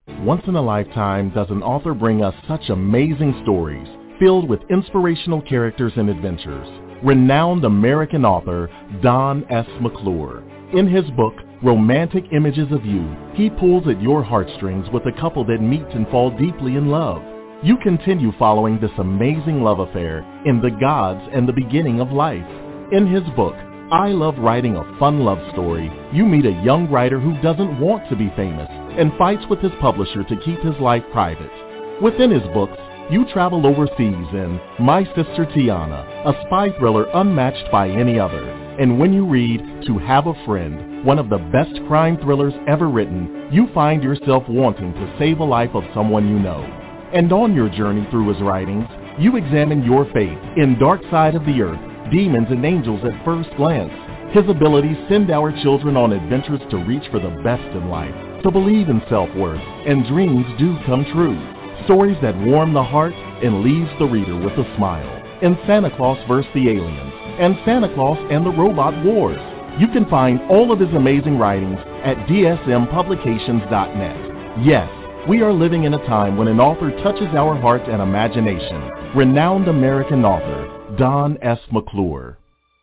Once in a lifetime does an author bring us such amazing stories filled with inspirational characters and adventures. Renowned American author Don S. McClure. In his book, Romantic Images of You, he pulls at your heartstrings with a couple that meet and fall deeply in love. You continue following this amazing love affair in The Gods and the Beginning of Life. In his book, I Love Writing a Fun Love Story, you meet a young writer who doesn't want to be famous and fights with his publisher to keep his life private. Within his books, you travel overseas in My Sister Tiana, a spy thriller unmatched by any other. And when you read To Have a Friend, one of the best crime thrillers ever written, you find yourself wanting to save a life of someone you know. And on your journey through his writings, you examine your faith in Dark Side of the Earth, Demons and Angels at First Glance. His abilities send our children on adventures to reach for the best in life, to believe in self-worth, and dreams do come true. Stories that warm the heart and leaves the reader with a smile. In Santa Claus vs. the Aliens and Santa Claus and the Robot Wars. You can find all of his amazing writings at dsmpublications.net. Yes, we are living in a time when an author touches our hearts and imagination. Renowned American author Don S. McClure.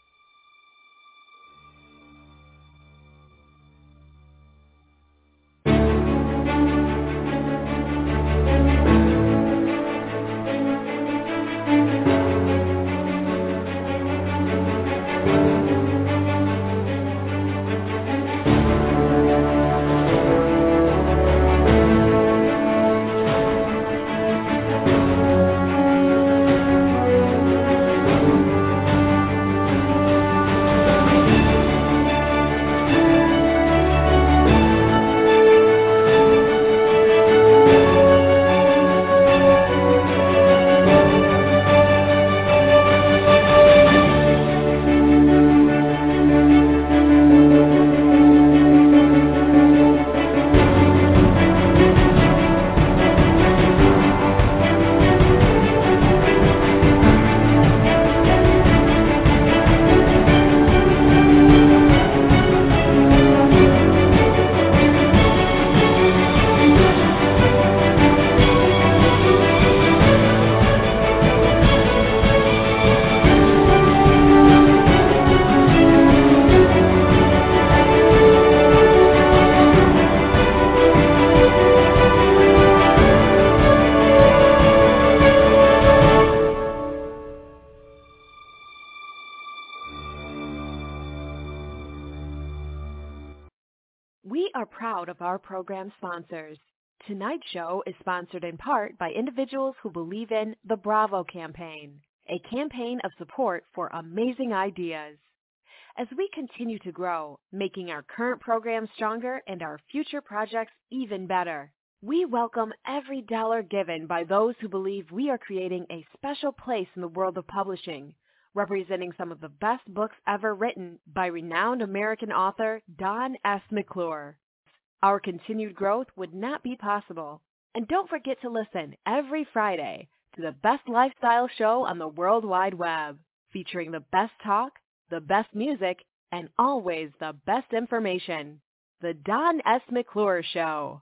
We are proud of our program sponsors. Tonight's show is sponsored in part by individuals who believe in the Bravo campaign, a campaign of support for amazing ideas. As we continue to grow, making our current programs stronger and our future projects even better, we welcome every dollar given by those who believe we are creating a special place in the world of publishing, representing some of the best books ever written by renowned American author Don S. McClure. Our continued growth would not be possible. And don't forget to listen every Friday to the best lifestyle show on the World Wide Web, featuring the best talk, the best music, and always the best information. The Don S. McClure Show.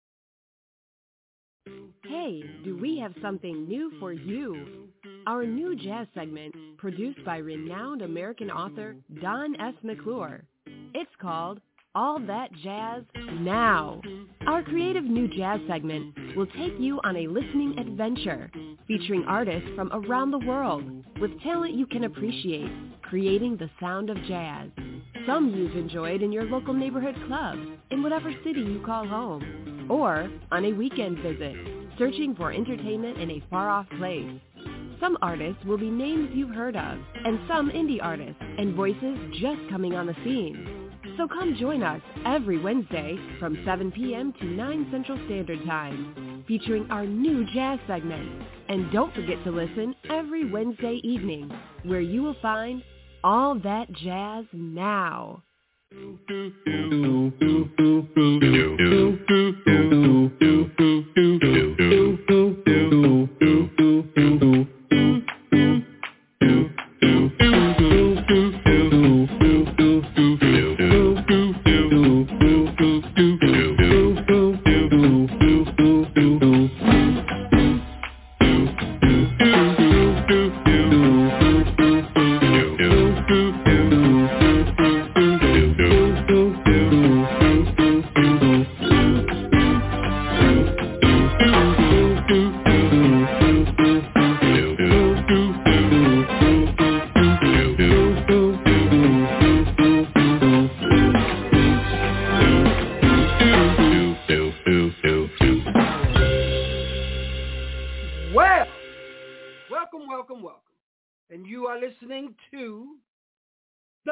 Hey, do we have something new for you? Our new jazz segment, produced by renowned American author Don S. McClure. It's called All That Jazz Now. Our creative new jazz segment will take you on a listening adventure, featuring artists from around the world with talent you can appreciate, creating the sound of jazz. Some you've enjoyed in your local neighborhood club, in whatever city you call home, or on a weekend visit, searching for entertainment in a far-off place. Some artists will be names you've heard of, and some indie artists and voices just coming on the scene. So come join us every Wednesday from 7 p.m. to 9 Central Standard Time, featuring our new jazz segment. And don't forget to listen every Wednesday evening, where you will find All That Jazz Now.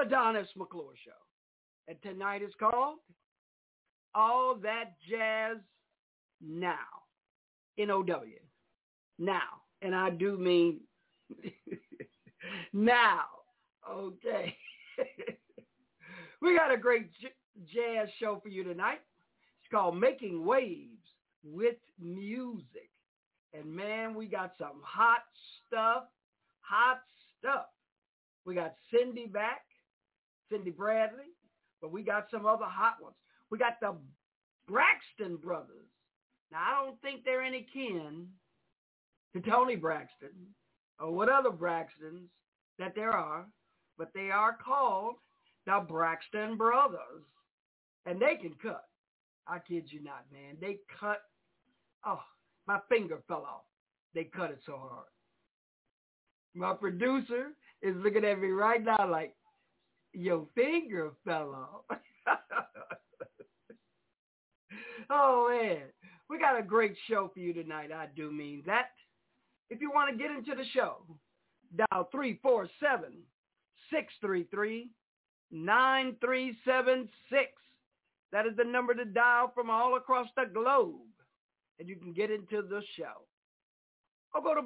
Don S. McClure Show. And tonight is called All That Jazz Now. N-O-W. Now. And I do mean now. Okay. We got a great jazz show for you tonight. It's called Making Waves with Music. And man, we got some hot stuff. We got Cindy back, Cindy Bradley, but we got some other hot ones. We got the Braxton Brothers. Now, I don't think they're any kin to Tony Braxton or what other Braxtons that there are, but they are called the Braxton Brothers, and they can cut. I kid you not, man. They cut. Oh, my finger fell off. They cut it so hard. My producer is looking at me right now like, your finger fell off. Oh, man. We got a great show for you tonight. I do mean that. If you want to get into the show, dial 347-633-9376. That is the number to dial from all across the globe. And you can get into the show. Or go to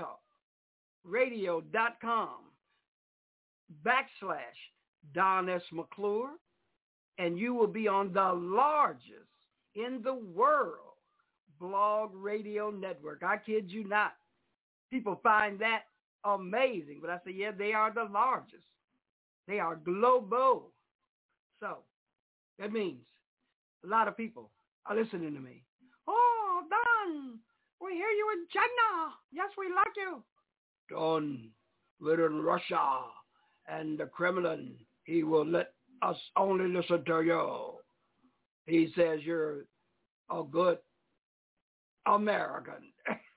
blogtalkradio.com/Don S. McClure, and you will be on the largest in the world blog radio network. I kid you not. People find that amazing, but I say, yeah, they are the largest. They are global. So that means a lot of people are listening to me. Oh, Don, we hear you in China. Yes, we like you. Don, we're in Russia and the Kremlin. He will let us only listen to you. He says you're a good American.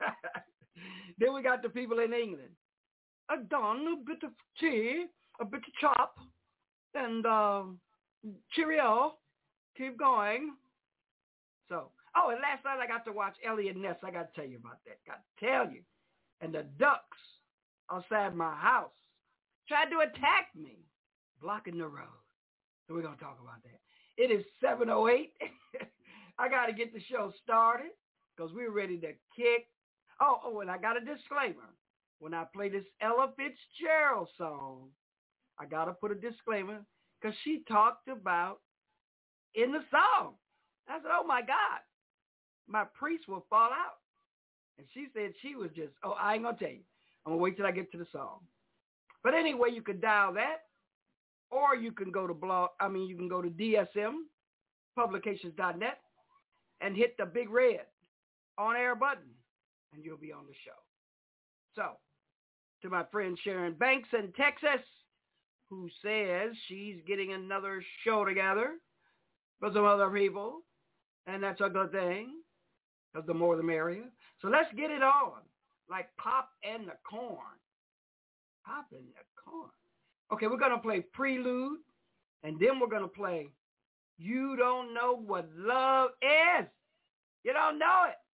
Then we got the people in England. Don, a bit of tea, a bit of chop, and cheerio. Keep going. So, and last night I got to watch Elliot Ness. I got to tell you about that. Got to tell you. And the ducks outside my house tried to attack me, blocking the road. So we're going to talk about that. It is 7:08. I got to get the show started because we're ready to kick. Oh, and I got a disclaimer. When I play this Ella Fitzgerald song, I got to put a disclaimer because she talked about in the song. I said, oh, my God, my priest will fall out. And she said she was just, I ain't going to tell you. I'm going to wait till I get to the song. But anyway, you could dial that, or you can go to you can go to dsmpublications.net and hit the big red on-air button, and you'll be on the show. So, to my friend Sharon Banks in Texas, who says she's getting another show together for some other people, and that's a good thing, because the more the merrier. So let's get it on, like Pop and the Corn. Pop and the Corn. Okay, we're going to play Prelude, and then we're going to play You Don't Know What Love Is. You don't know it.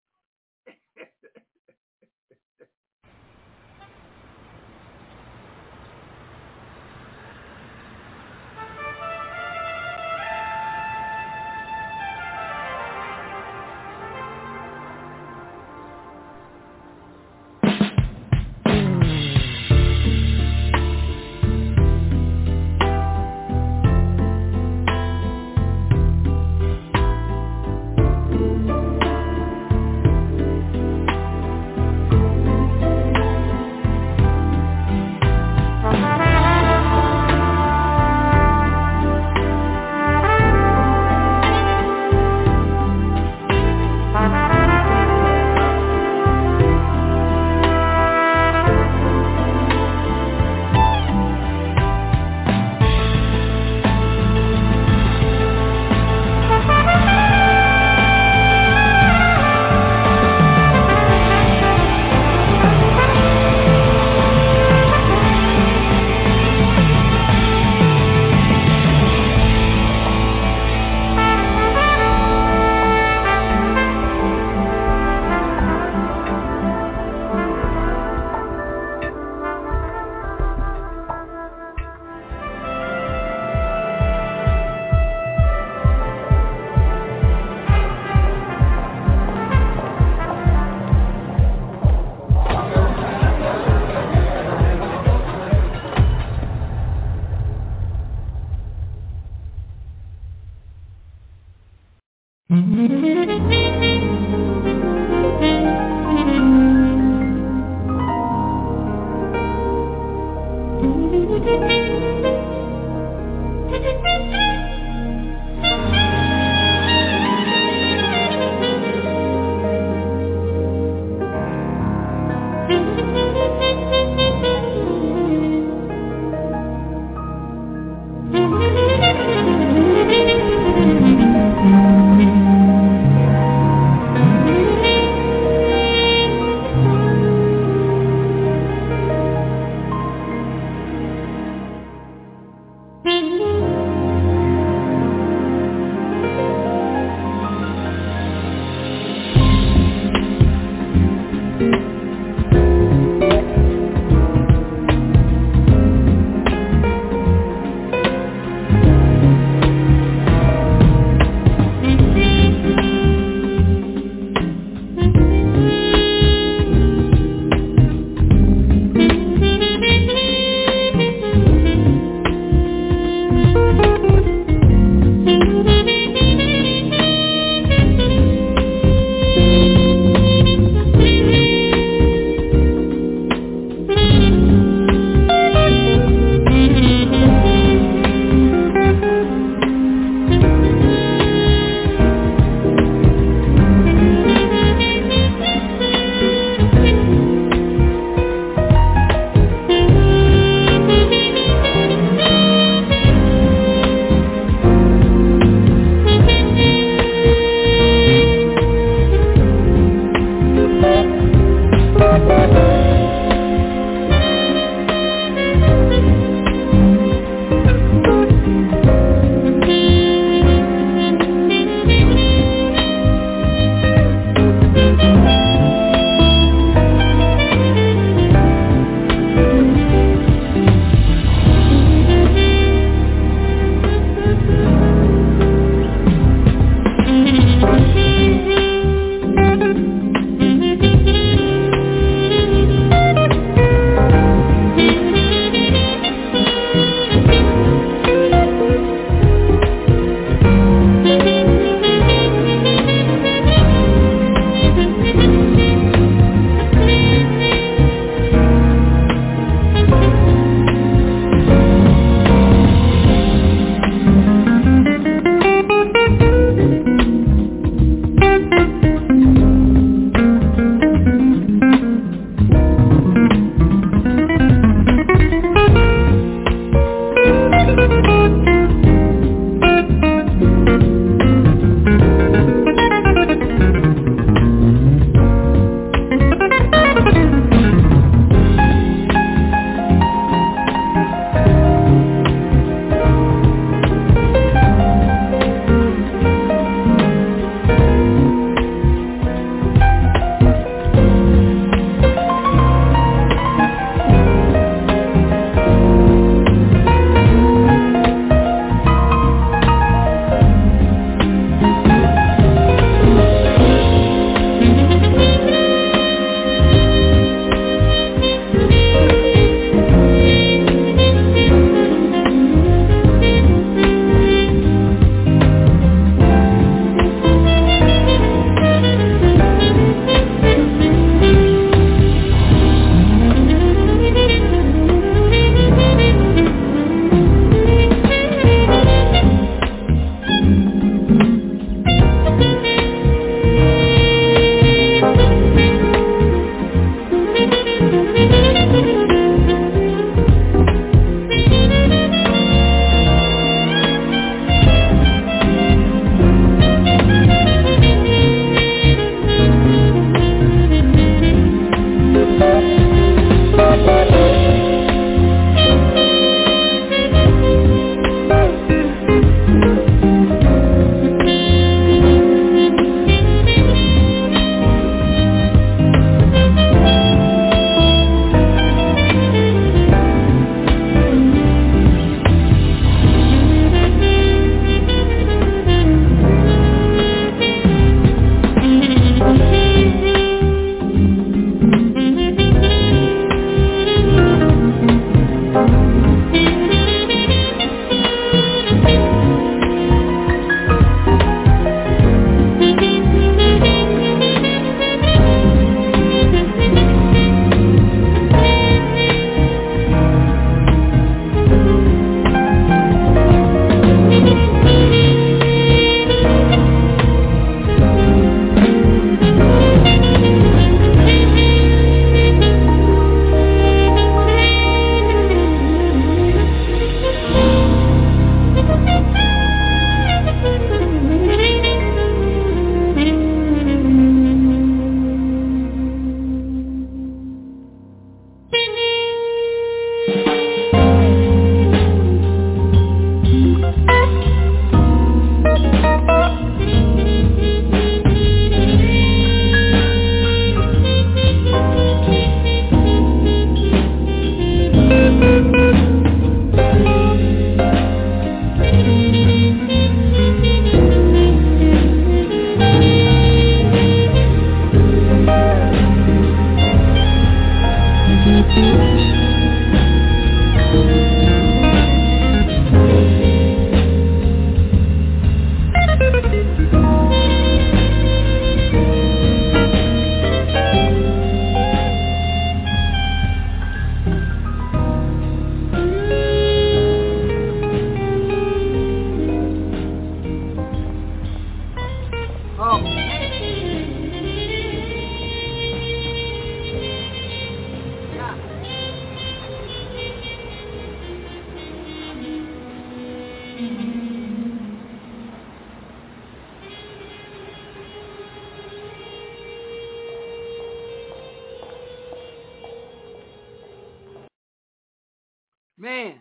Man,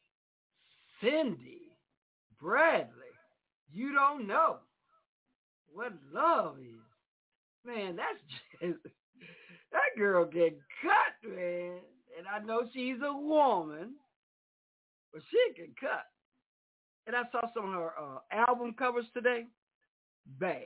Cindy Bradley, you don't know what love is. Man, that's just, that girl get cut, man. And I know she's a woman, but she can cut. And I saw some of her album covers today. Bad.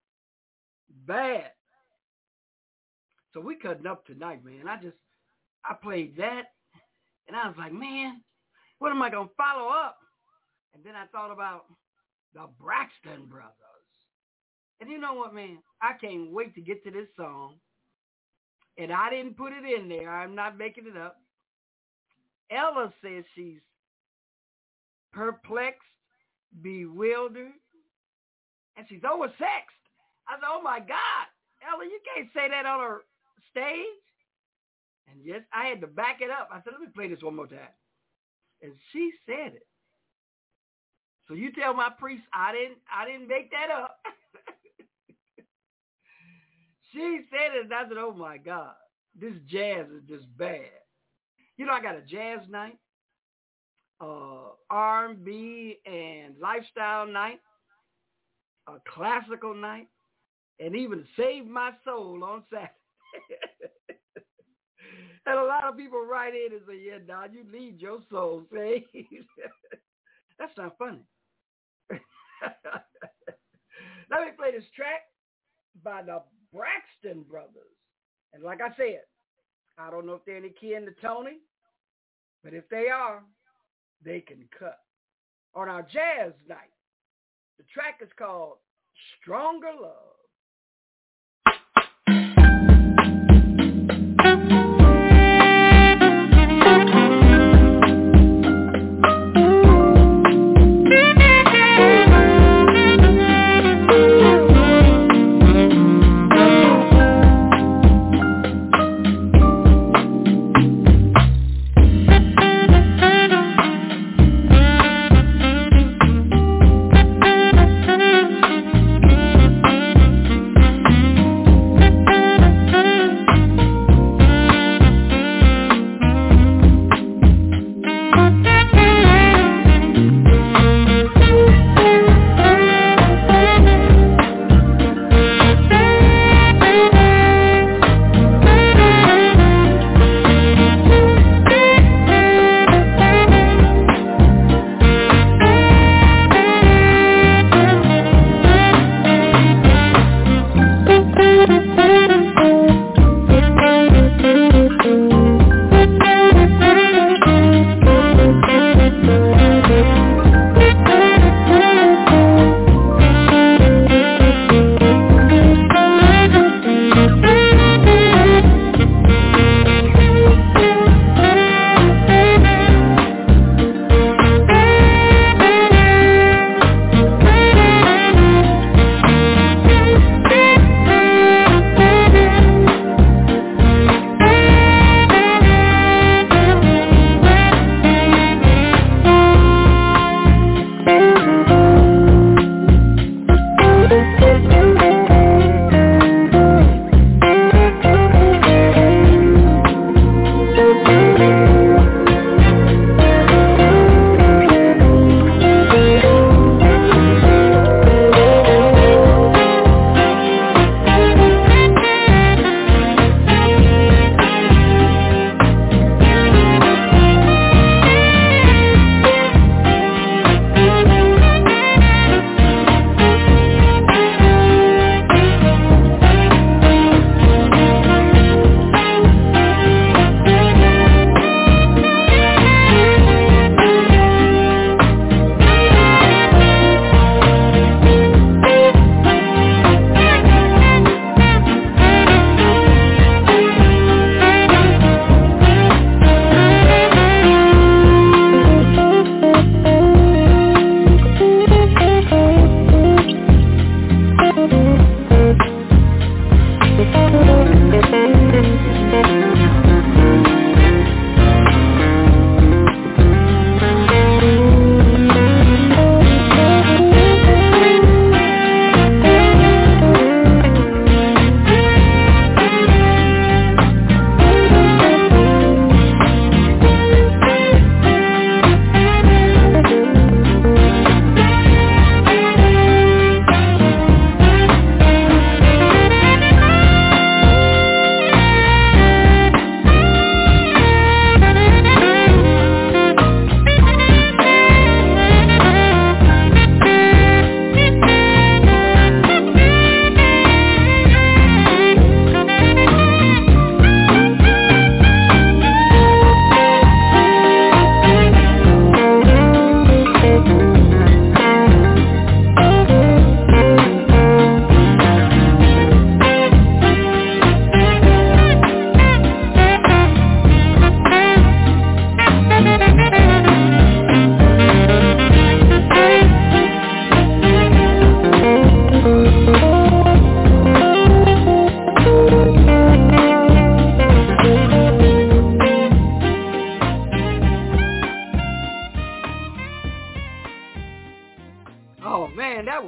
So we cutting up tonight, man. I played that, and I was like, man, what am I going to follow up? And then I thought about the Braxton Brothers. And you know what, man? I can't wait to get to this song. And I didn't put it in there. I'm not making it up. Ella says she's perplexed, bewildered, and she's oversexed. I said, oh, my God. Ella, you can't say that on her stage. And yes, I had to back it up. I said, let me play this one more time. And she said it. So you tell my priest I didn't make that up. She said it, and I said, oh, my God, this jazz is just bad. You know, I got a jazz night, R&B and lifestyle night, a classical night, and even Save My Soul on Saturday. And a lot of people write in and say, yeah, Don, you need your soul saved. That's not funny. Let me play this track by the Braxton Brothers. And like I said, I don't know if they're any kin to Tony, but if they are, they can cut. On our jazz night, the track is called Stronger Love.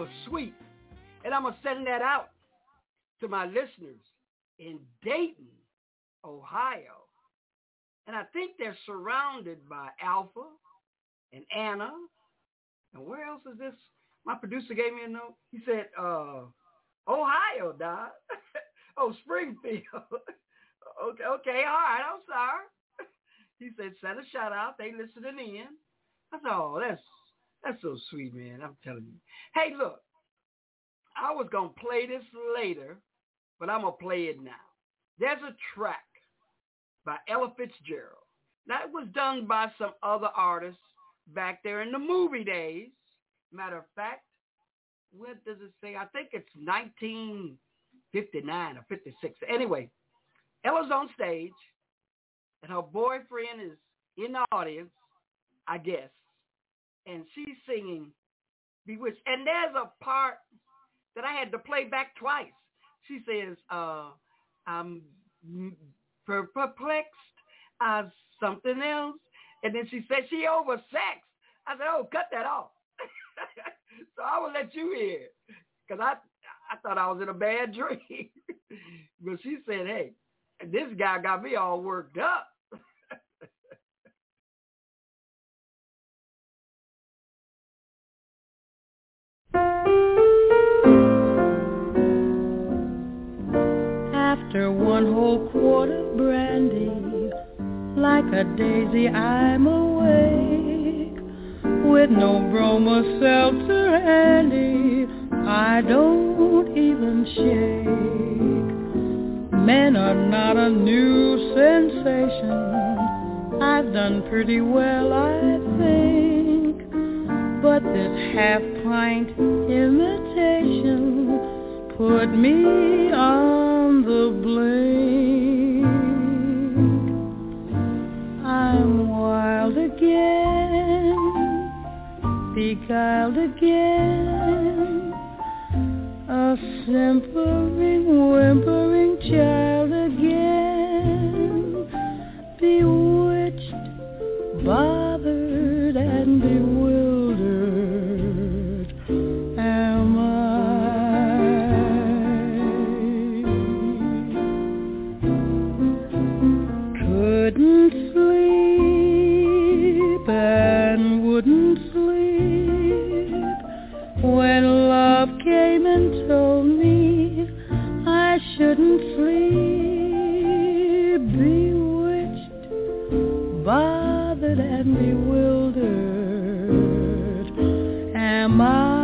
was sweet. And I'm going to send that out to my listeners in Dayton, Ohio. And I think they're surrounded by Alpha and Anna. And where else is this? My producer gave me a note. He said, Ohio, Doc. Oh, Springfield. Okay, all right, I'm sorry. He said, send a shout out. They listening in. I thought, oh, that's so sweet, man. I'm telling you. Hey, look, I was going to play this later, but I'm going to play it now. There's a track by Ella Fitzgerald. That was done by some other artists back there in the movie days. Matter of fact, what does it say? I think it's 1959 or 56. Anyway, Ella's on stage, and her boyfriend is in the audience, I guess, and she's singing Bewitched. And there's a part that I had to play back twice. She says, I'm perplexed as something else. And then she said she oversexed. I said, oh, cut that off. So I will let you hear it, because I thought I was in a bad dream. But she said, hey, this guy got me all worked up. After one whole quart of brandy, like a daisy I'm awake, with no broma seltzer handy, I don't even shake. Men are not a new sensation, I've done pretty well, I think, but this half-pint imitation put me on the blink. I'm wild again, beguiled again, a simpering, whimpering child again, bewitched, bothered, and bewildered am I. Couldn't sleep and wouldn't sleep when love came and told me I shouldn't sleep. Bewitched, bothered, and bewildered am I.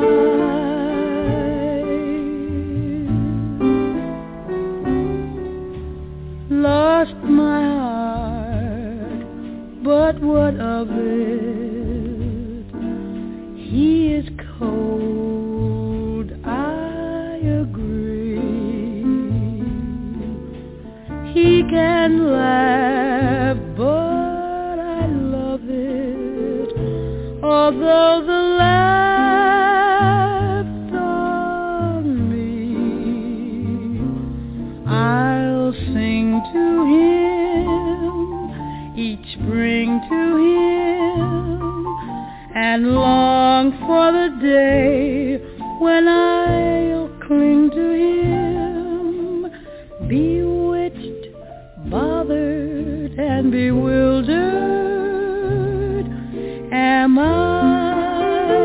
Lost my heart, but what of it? He is cold, I agree. He can laugh, but I love it, although the laugh's on me. I'll sing to him, each spring to him, and long for the day when I'll cling to him. Bewitched, bothered, and bewildered am I.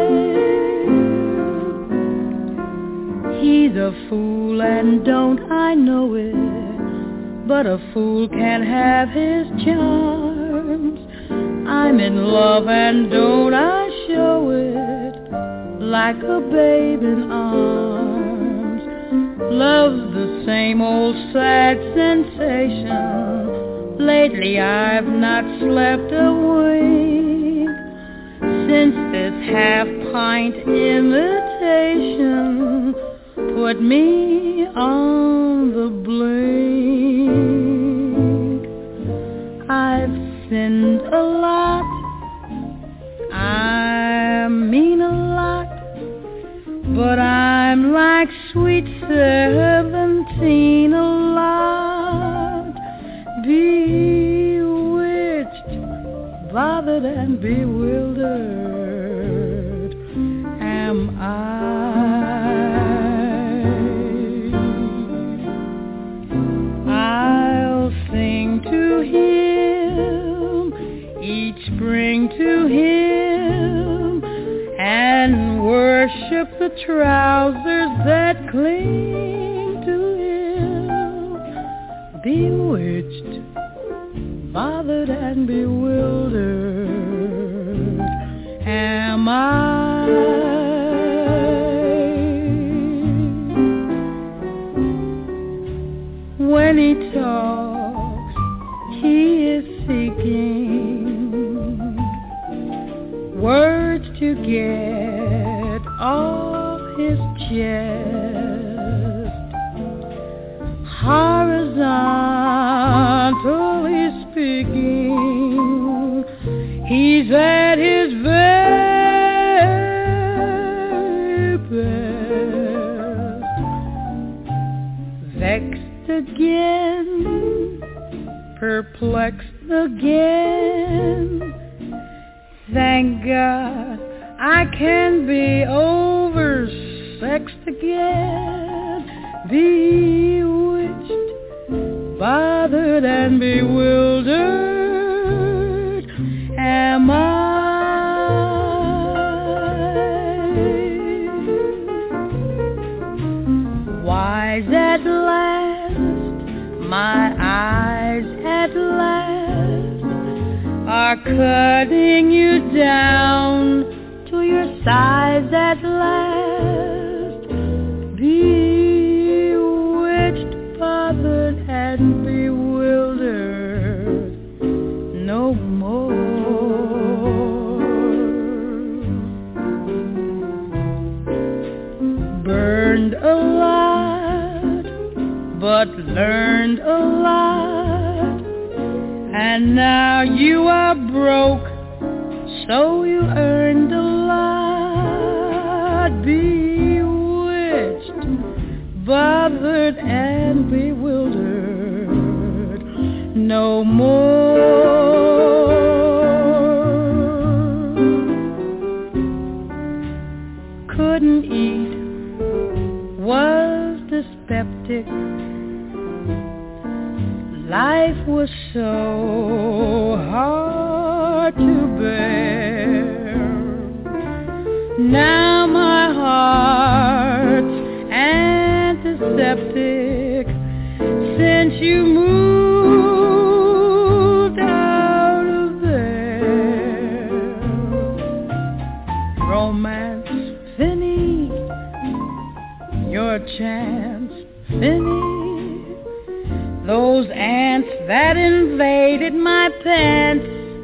He's a fool and don't I know it, but a fool can have his charms. I'm in love and don't I show it, like a babe in arms. Love's the same old sad sensation. Lately I've not slept a wink, since this half-pint imitation put me on the blink. I've sinned a lot, I mean a lot, but I'm like sweet 17 a lot. Bewitched, bothered, and bewildered am I. the trousers that cling to him. Bewitched, bothered and bewildered am I. When he talks, he is seeking words to get off his chest. Horizontally speaking, he's at his very best. Vexed again, perplexed again. Thank God I can be oversexed again. Bewitched, bothered and bewildered am I. Wise at last, my eyes at last are cutting you down to your size at last. Bewitched, bothered and bewildered no more. Burned a lot, but learned a lot, and now you are broke, so you earned a lot. Bewitched, bothered and bewildered no more. Couldn't eat, was dyspeptic. Life was so hard to bear. Now my heart's antiseptic since you moved out of there. Romance finished, your chance finished. Those ants that invaded my pants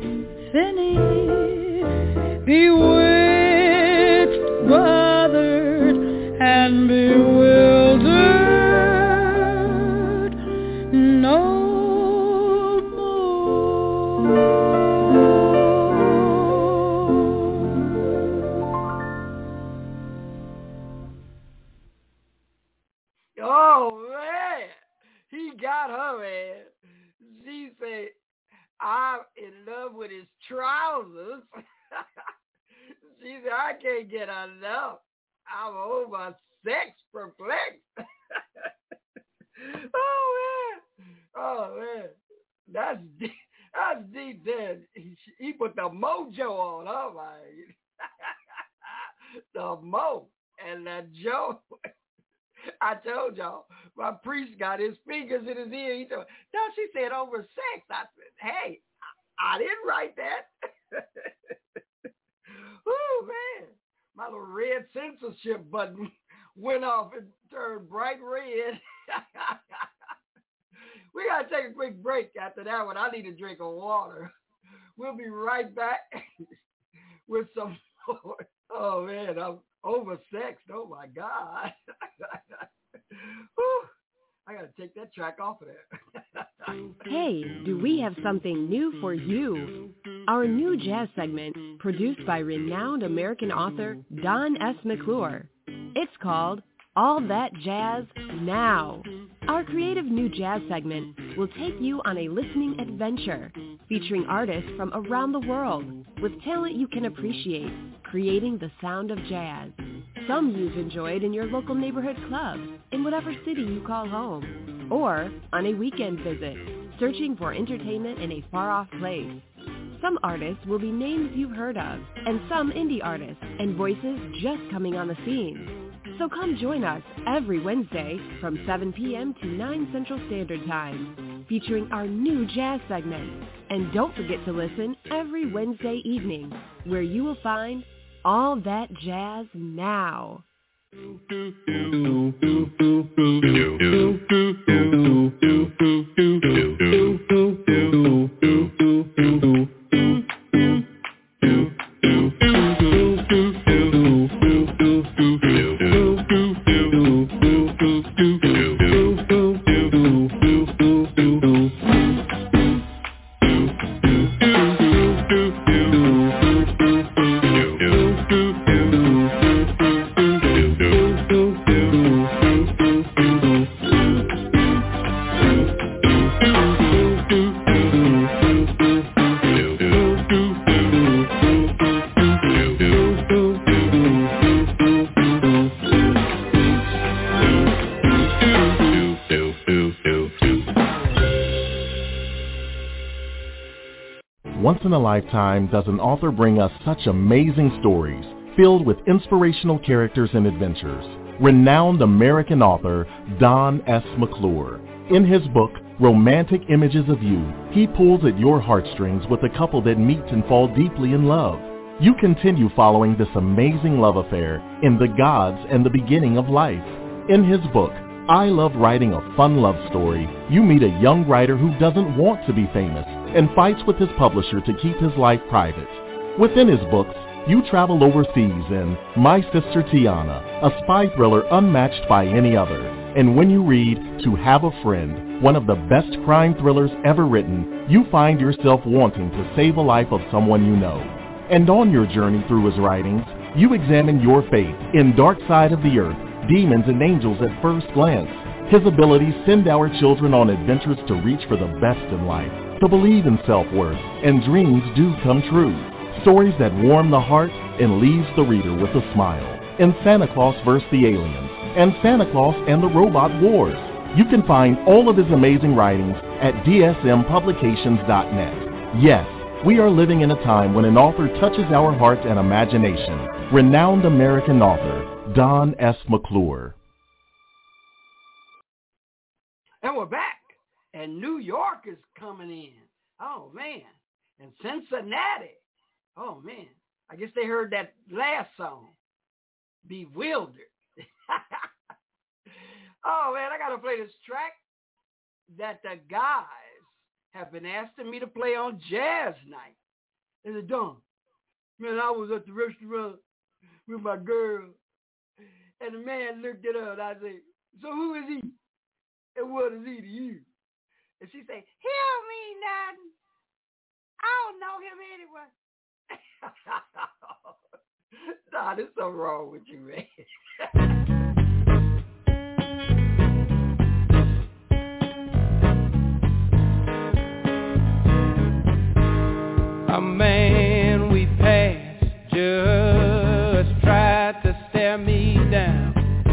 finished. Bewitched, bothered and bewildered no more. Oh, man. He got her, man. She said, I'm in love with his trousers. She said, I can't get enough. I'm over sex perplexed. Oh, man. That's deep there. He put the mojo on her, man. The mo and the Joe. I told y'all, my priest got his fingers in his ear. He told, no, she said over sex. I said, hey, I didn't write that. Oh, man. My little red censorship button went off and turned bright red. We got to take a quick break after that one. I need a drink of water. We'll be right back with some more. Oh, man, I'm oversexed. Oh, my God. I got to take that track off of there. Hey, do we have something new for you? Our new jazz segment, produced by renowned American author Don S. McClure. It's called All That Jazz Now. Our creative new jazz segment will take you on a listening adventure, featuring artists from around the world with talent you can appreciate, creating the sound of jazz. Some you've enjoyed in your local neighborhood club, in whatever city you call home, or on a weekend visit, searching for entertainment in a far-off place. Some artists will be names you've heard of, and some indie artists and voices just coming on the scene. So come join us every Wednesday from 7 p.m. to 9 Central Standard Time, featuring our new jazz segment. And don't forget to listen every Wednesday evening, where you will find All That Jazz Now. Once in a lifetime does an author bring us such amazing stories filled with inspirational characters and adventures. Renowned American author Don S. McClure. In his book, Romantic Images of You, he pulls at your heartstrings with a couple that meet and fall deeply in love. You continue following this amazing love affair in The Gods and the Beginning of Life. In his book, I Love Writing a Fun Love Story, you meet a young writer who doesn't want to be famous and fights with his publisher to keep his life private. Within his books, you travel overseas in My Sister Tiana, a spy thriller unmatched by any other. And when you read To Have a Friend, one of the best crime thrillers ever written, you find yourself wanting to save a life of someone you know. And on your journey through his writings, you examine your faith in Dark Side of the Earth, Demons and Angels at First Glance. His abilities send our children on adventures to reach for the best in life, to believe in self-worth, and dreams do come true. Stories that warm the heart and leaves the reader with a smile. In Santa Claus vs. the Aliens and Santa Claus and the Robot Wars. You can find all of his amazing writings at dsmpublications.net. Yes, we are living in a time when an author touches our hearts and imagination. Renowned American author Don S. McClure. And we're back. And New York is coming in. Oh, man. And Cincinnati. Oh, man. I guess they heard that last song, Bewildered. Oh, man, I got to play this track that the guys have been asking me to play on Jazz Night. They said, Don, man, I was at the restaurant with my girl, and the man looked at her, and I said, so who is he? And what is he to you? And she said, he don't mean nothing. I don't know him anyway. Nah, there's something wrong with you, man. A man we passed just tried to stare me down.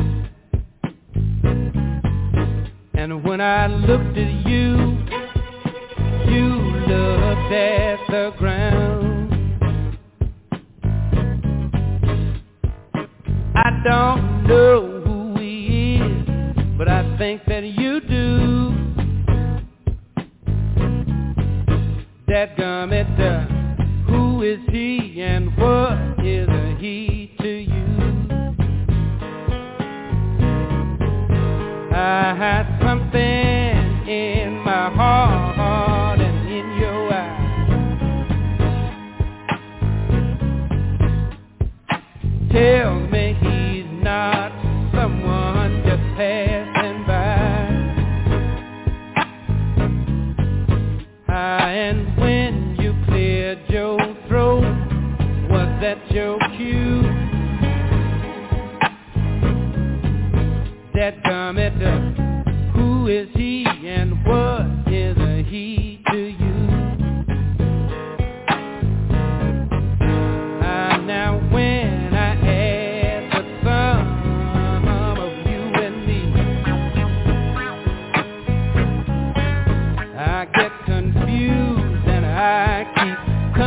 And when I looked at you, you looked at the ground. I don't know who he is, but I think that you do. Dadgummit, who is he and what is a he to you? I had something in my heart and in your eyes. Tell me he's not someone just passing by. And when you cleared your throat, was that your cue? Dadgummit, who is he and what is a he to you? Now when I add the sum of you and me, I get confused and I keep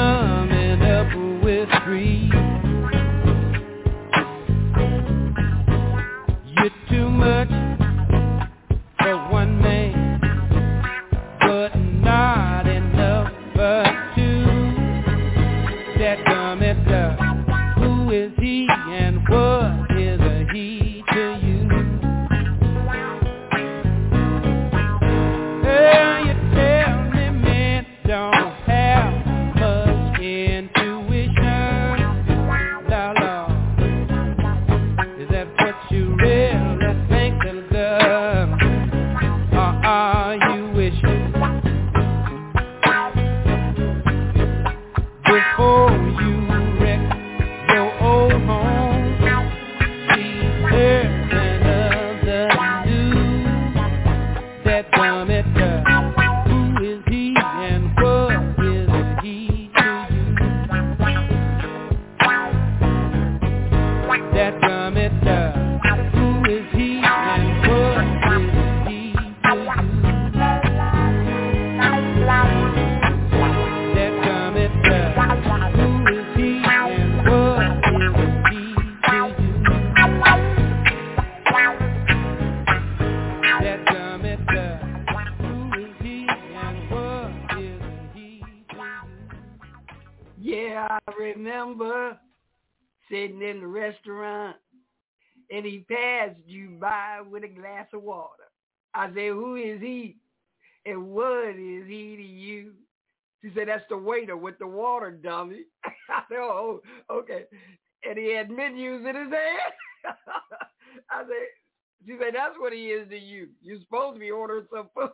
sitting in the restaurant, and he passed you by with a glass of water. I said, who is he? And what is he to you? She said, that's the waiter with the water, dummy. I said, oh, okay. And he had menus in his hand. I said, she said, that's what he is to you. You're supposed to be ordering some food.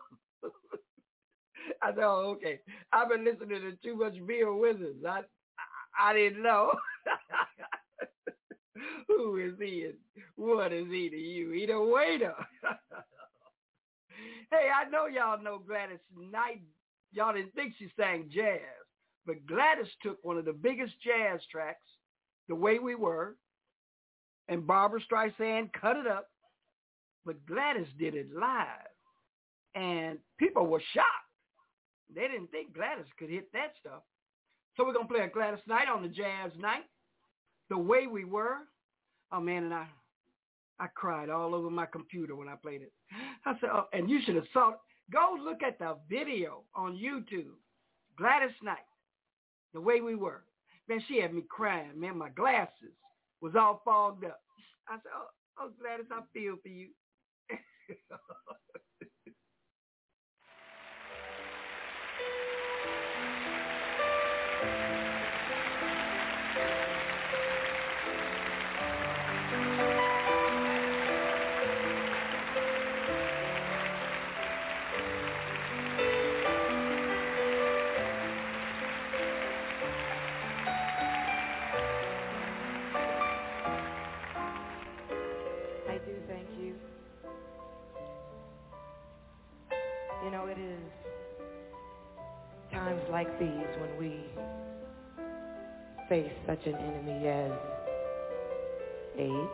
I said, oh, okay. I've been listening to too much Bill Withers. I didn't know. Who is he and what is he to you? He the waiter. Hey, I know y'all know Gladys Knight. Y'all didn't think she sang jazz, but Gladys took one of the biggest jazz tracks, The Way We Were, and Barbra Streisand cut it up, but Gladys did it live, and people were shocked. They didn't think Gladys could hit that stuff. So we're going to play a Gladys Knight on the Jazz Night, The Way We Were. Oh, man, and I cried all over my computer when I played it. I said, oh, and you should have saw it. Go look at the video on YouTube. Gladys Knight, The Way We Were. Man, she had me crying. Man, my glasses was all fogged up. I said, oh Gladys, I feel for you. It is times like these when we face such an enemy as AIDS.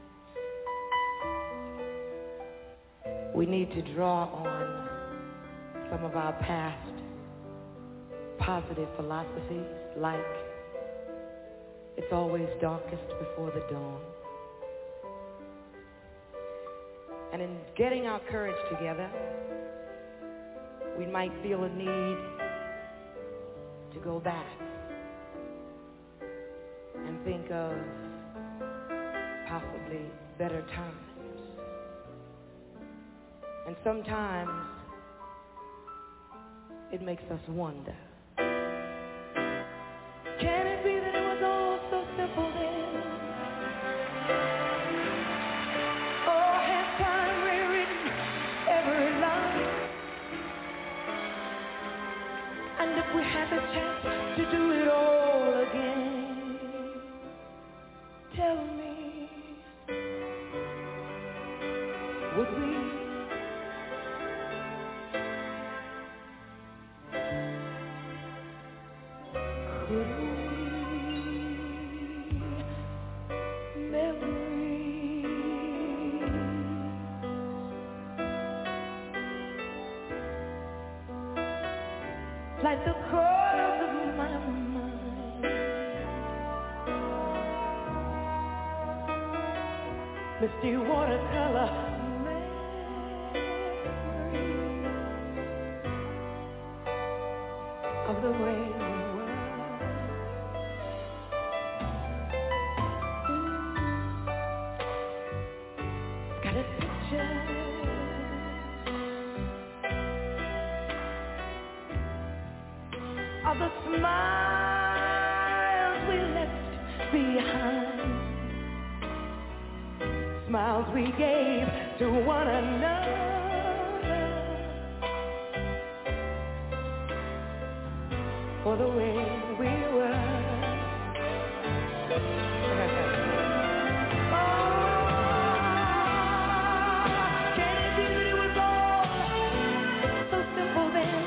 We need to draw on some of our past positive philosophies, like it's always darkest before the dawn. And in getting our courage together, we might feel a need to go back and think of possibly better times. And sometimes it makes us wonder, can it be that it was all so simple then? Or has time rewritten every line? And if we had the chance to do it all again, tell me, would we? Could we? Memories like the chords of my mind, misty watercolor memories of the way we were. Got a picture of the smiles we left behind, smiles we gave to one another, for the way we were. Can it be that it was all so simple then?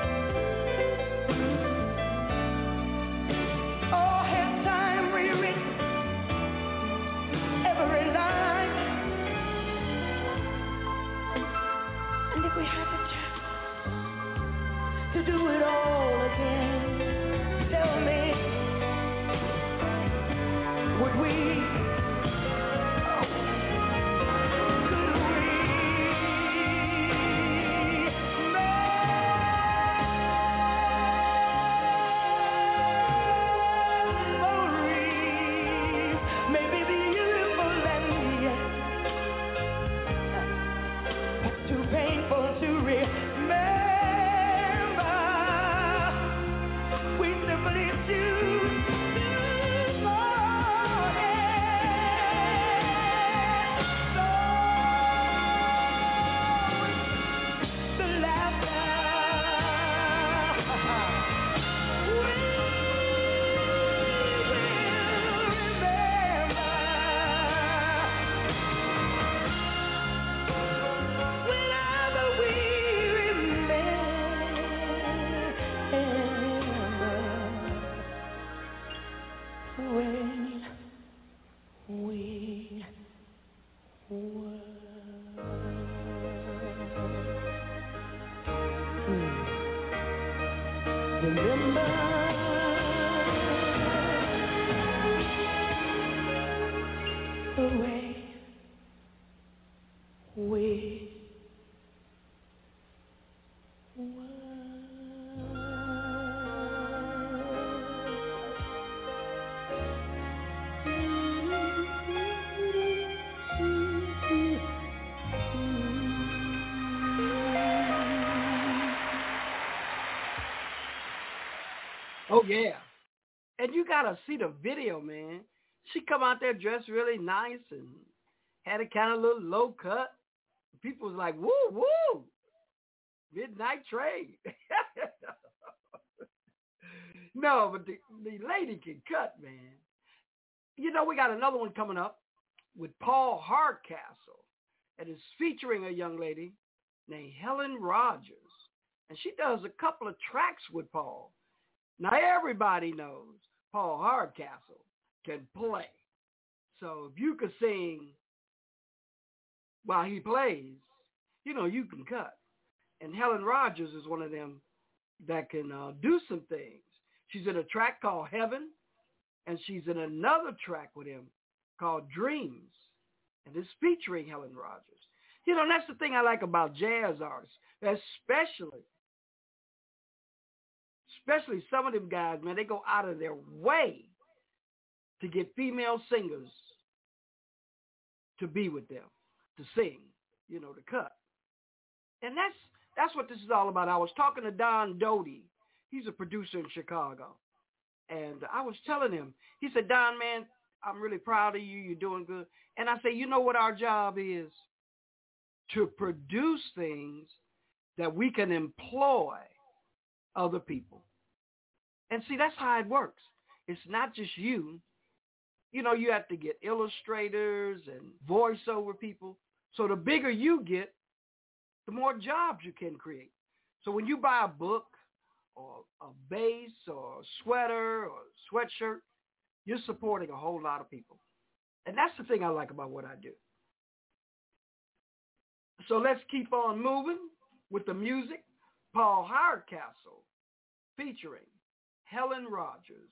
We had the chance to do it all again. Tell me, would we? Could we? Memories Oh, yeah. And you got to see the video, man. She come out there dressed really nice and had a kind of little low cut. People was like, woo, woo, midnight trade. No, but the lady can cut, man. You know, we got another one coming up with Paul Hardcastle. And it's featuring a young lady named Helen Rogers. And she does a couple of tracks with Paul. Now, everybody knows Paul Hardcastle can play. So if you could sing while he plays, you know, you can cut. And Helen Rogers is one of them that can do some things. She's in a track called Heaven, and she's in another track with him called Dreams. And it's featuring Helen Rogers. You know, that's the thing I like about jazz artists, especially some of them guys, man, they go out of their way to get female singers to be with them, to sing, you know, to cut. And that's what this is all about. I was talking to Don Doty. He's a producer in Chicago. And I was telling him, he said, Don, man, I'm really proud of you. You're doing good. And I say, you know what our job is? To produce things that we can employ other people. And see, that's how it works. It's not just you. You know, you have to get illustrators and voiceover people. So the bigger you get, the more jobs you can create. So when you buy a book or a bass or a sweater or a sweatshirt, you're supporting a whole lot of people. And that's the thing I like about what I do. So let's keep on moving with the music. Paul Hardcastle featuring Helen Rogers.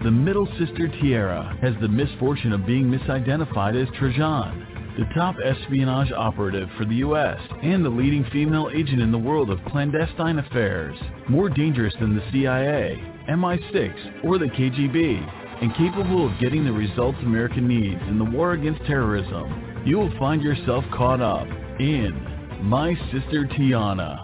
the middle sister Tiara has the misfortune of being misidentified as Trajan, the top espionage operative for the U.S. and the leading female agent in the world of clandestine affairs, more dangerous than the CIA, MI6, or the KGB, and capable of getting the results America needs in the war against terrorism. You will find yourself caught up in My Sister Tiana.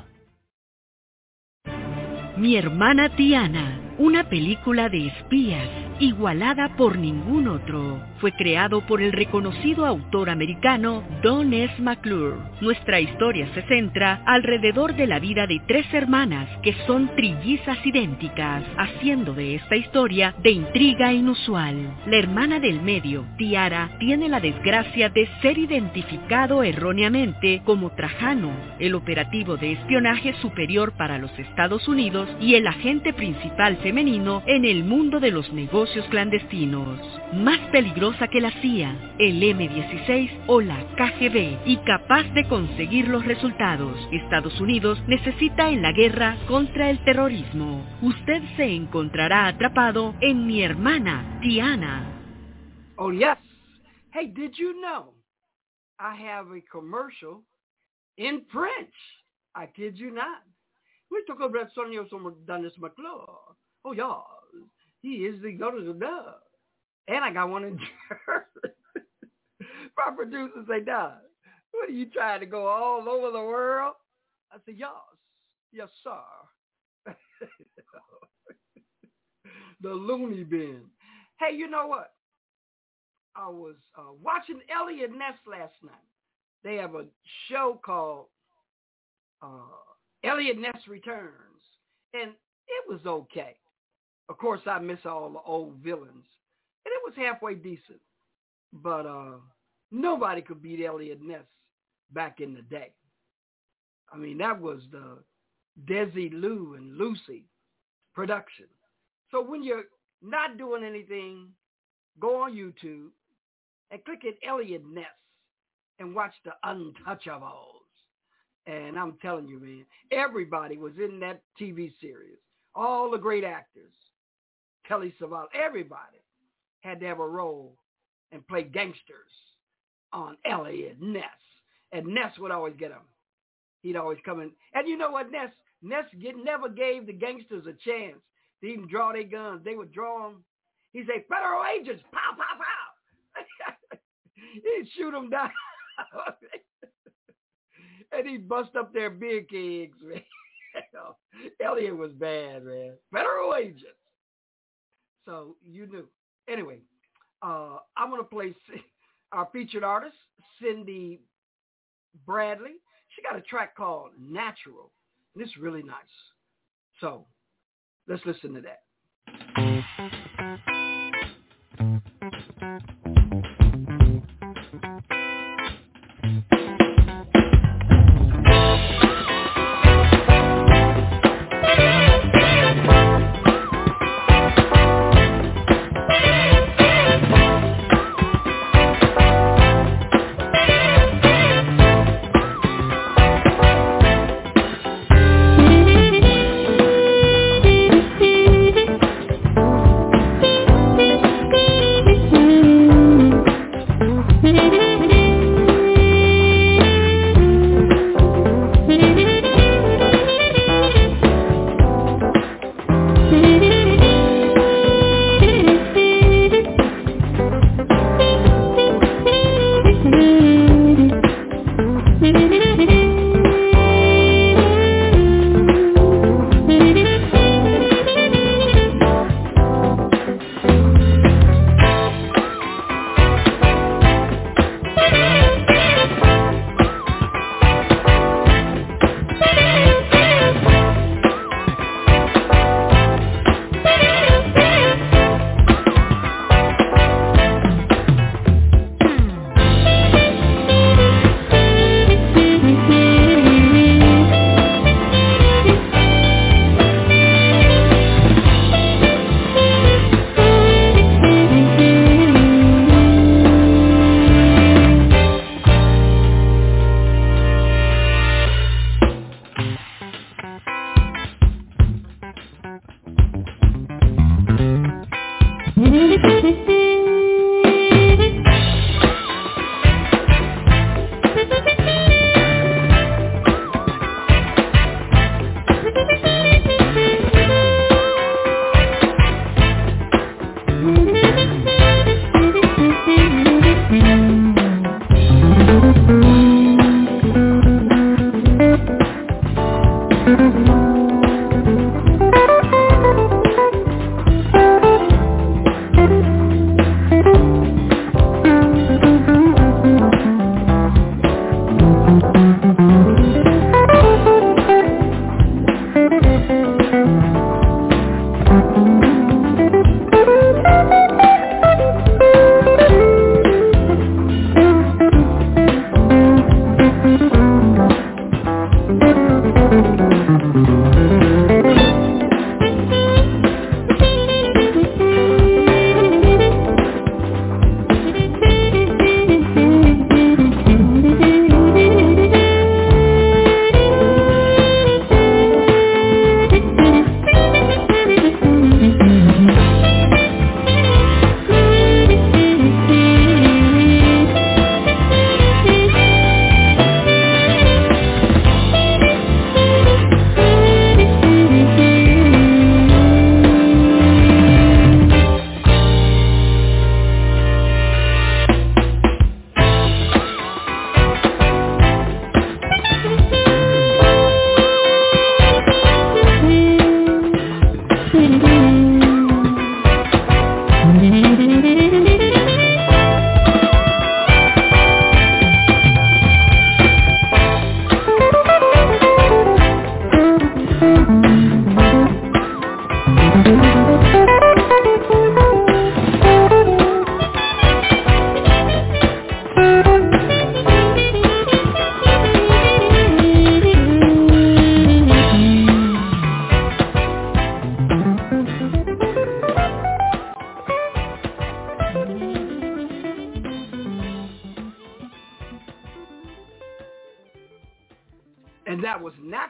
Mi hermana Tiana, una película de espías igualada por ningún otro. Fue creado por el reconocido autor americano Don S. McClure. Nuestra historia se centra alrededor de la vida de 3 hermanas que son trillizas idénticas, haciendo de esta historia de intriga inusual. La hermana del medio, Tiara, tiene la desgracia de ser identificado erróneamente como Trajano, el operativo de espionaje superior para los Estados Unidos y el agente principal femenino en el mundo de los negocios clandestinos. Más peligrosa que la CIA, el M-16 o la KGB, y capaz de conseguir los resultados Estados Unidos necesita en la guerra contra el terrorismo. Usted se encontrará atrapado en Mi hermana Tiana. Oh yes. Hey, did you know I have a commercial in French? I kid you not. We talk about Sonio Don S. McClure. Oh yeah. He is the go to the dub. And I got one in German. My producer say, Don, what are you trying to go all over the world? I said, yes, sir. The loony bin. Hey, you know what? I was watching Elliot Ness last night. They have a show called Elliot Ness Returns. And it was okay. Of course, I miss all the old villains. And it was halfway decent. But nobody could beat Elliot Ness back in the day. I mean, that was the Desi Lou and Lucy production. So when you're not doing anything, go on YouTube and click at Elliot Ness and watch the Untouchables. And I'm telling you, man, everybody was in that TV series. All the great actors. Telly Savalas, everybody had to have a role and play gangsters on Elliot Ness. And Ness would always get them. He'd always come in. And you know what, Ness never gave the gangsters a chance to even draw their guns. They would draw them. He'd say, federal agents, pow, pow, pow. He'd shoot them down. And he'd bust up their beer kegs, man. Elliot was bad, man. Federal agents. So you knew. Anyway, I'm going to play our featured artist, Cindy Bradley. She got a track called Natural. And it's really nice. So let's listen to that.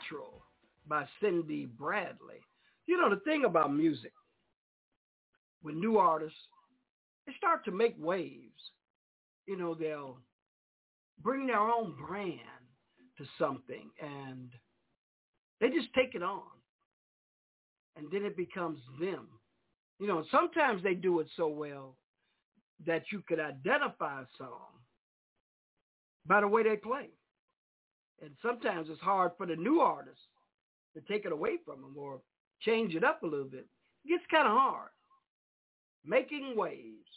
Natural by Cindy Bradley. You know, the thing about music, when new artists, they start to make waves, you know, they'll bring their own brand to something and they just take it on. And then it becomes them. You know, sometimes they do it so well that you could identify a song by the way they play. And sometimes it's hard for the new artists to take it away from them or change it up a little bit. It gets kind of hard. Making waves.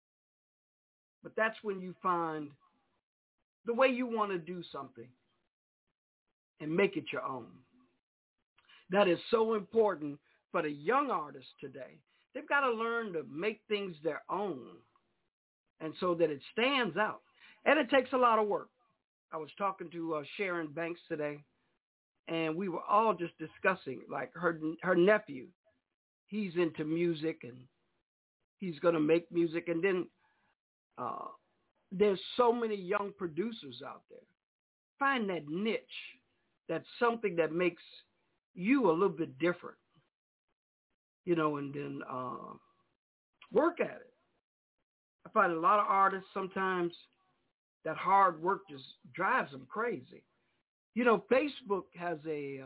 But that's when you find the way you want to do something and make it your own. That is so important for the young artists today. They've got to learn to make things their own and so that it stands out. And it takes a lot of work. I was talking to Sharon Banks today, and we were all just discussing, like her nephew. He's into music, and he's going to make music. And then there's so many young producers out there. Find that niche. That's something that makes you a little bit different, you know, and then work at it. I find a lot of artists sometimes that hard work just drives them crazy. You know, Facebook has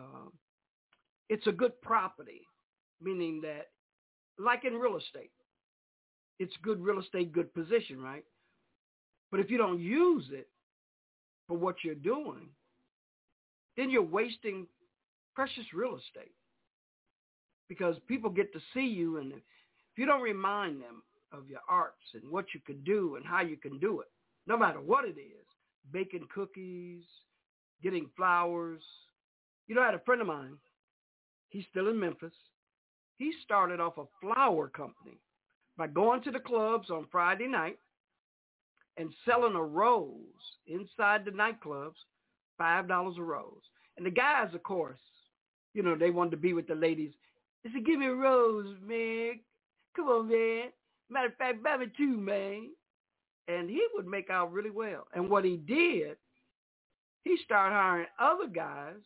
it's a good property, meaning that, like in real estate, it's good real estate, good position, right? But if you don't use it for what you're doing, then you're wasting precious real estate because people get to see you, and if you don't remind them of your arts and what you can do and how you can do it, no matter what it is, baking cookies, getting flowers. You know, I had a friend of mine, he's still in Memphis. He started off a flower company by going to the clubs on Friday night and selling a rose inside the nightclubs, $5 a rose. And the guys, of course, you know, they wanted to be with the ladies. They said, give me a rose, man. Come on, man. Matter of fact, buy me two, man. And he would make out really well. And what he did, he started hiring other guys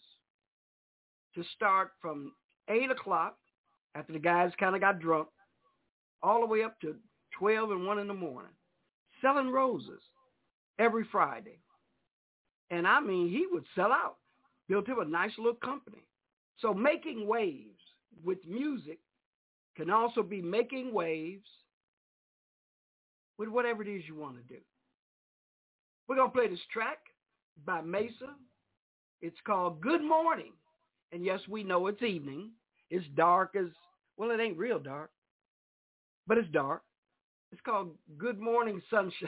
to start from 8 o'clock after the guys kind of got drunk, all the way up to 12 and 1 in the morning, selling roses every Friday. And I mean, he would sell out, built him a nice little company. So making waves with music can also be making waves with whatever it is you want to do. We're going to play this track by Mesa. It's called Good Morning. And yes, we know it's evening. It's dark as, well, it ain't real dark, but it's dark. It's called Good Morning Sunshine.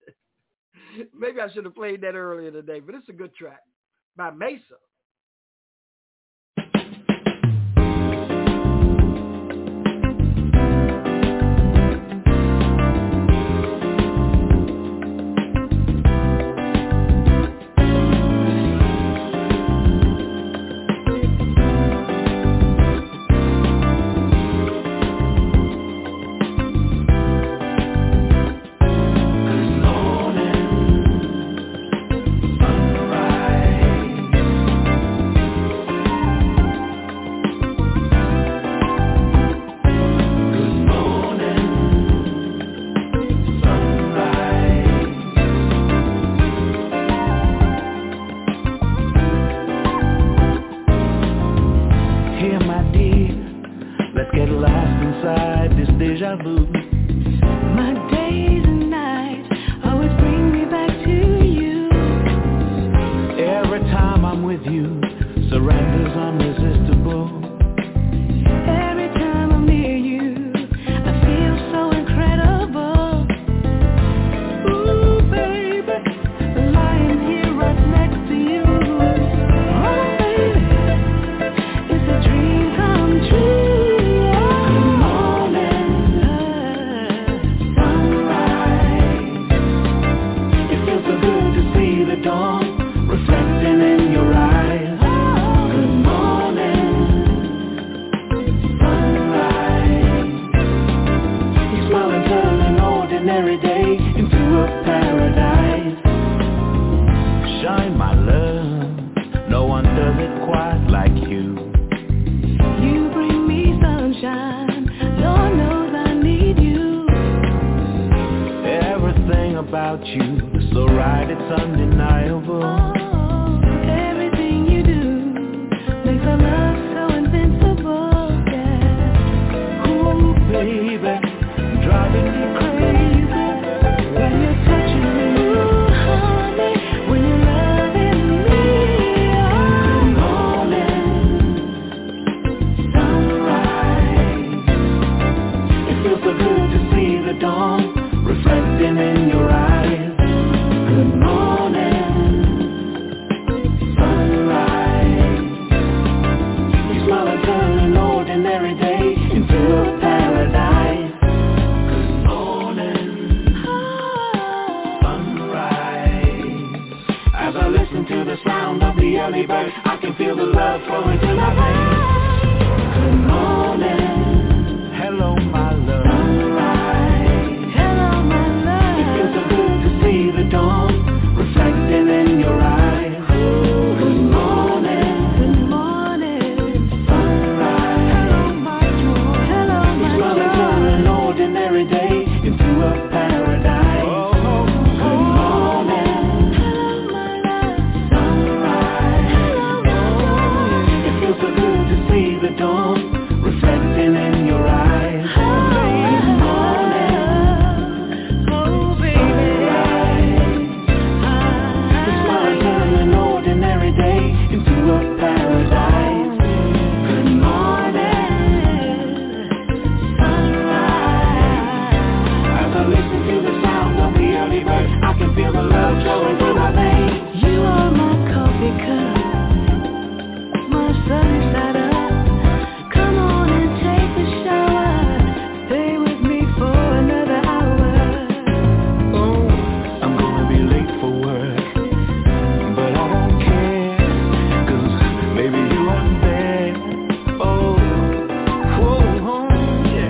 Maybe I should have played that earlier today, but it's a good track by Mesa. it's undeniable. Everything you do makes our love so invincible, yeah. Ooh, baby, driving me crazy when you're touching me. Ooh, honey, when you're loving me. Good morning, sunrise. It feels so good to see the dawn reflecting in your eyes. Good morning, sunrise. You smile and turn an ordinary day into a paradise. Good morning, sunrise. As I listen to the sound of the early bird, I can feel the love flowing through my veins. Good morning, hello my love. Hello, my love. It feels so good to see the dawn reflecting in your eyes. Good morning, sunrise. Hello, my joy. Hello, You my smile and turn joy. an ordinary day into a paradise. Good morning, Hello, my love. sunrise. Hello, my joy. It feels so good to see the dawn reflecting in your eyes. Good morning, Oh, baby. you smile and turn an ordinary day into a paradise. Good morning, sunrise. As I listen to the sound of the early bird, I can feel the love flowing through my veins. You are my coffee cup, my sunset up. Come on and take a shower. Stay with me for another hour. Oh, I'm gonna be late for work, but I don't care, 'cause baby you are there. Oh, whoa, yeah.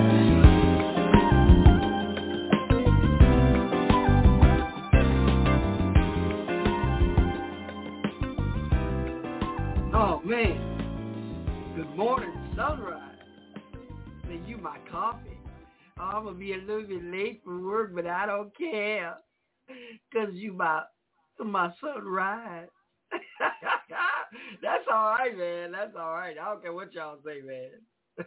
Oh, man. Good morning, sunrise. Man, you my coffee. I'm going to be a little bit late for work, but I don't care. Because you my sunrise. That's all right, man. That's all right. I don't care what y'all say, man.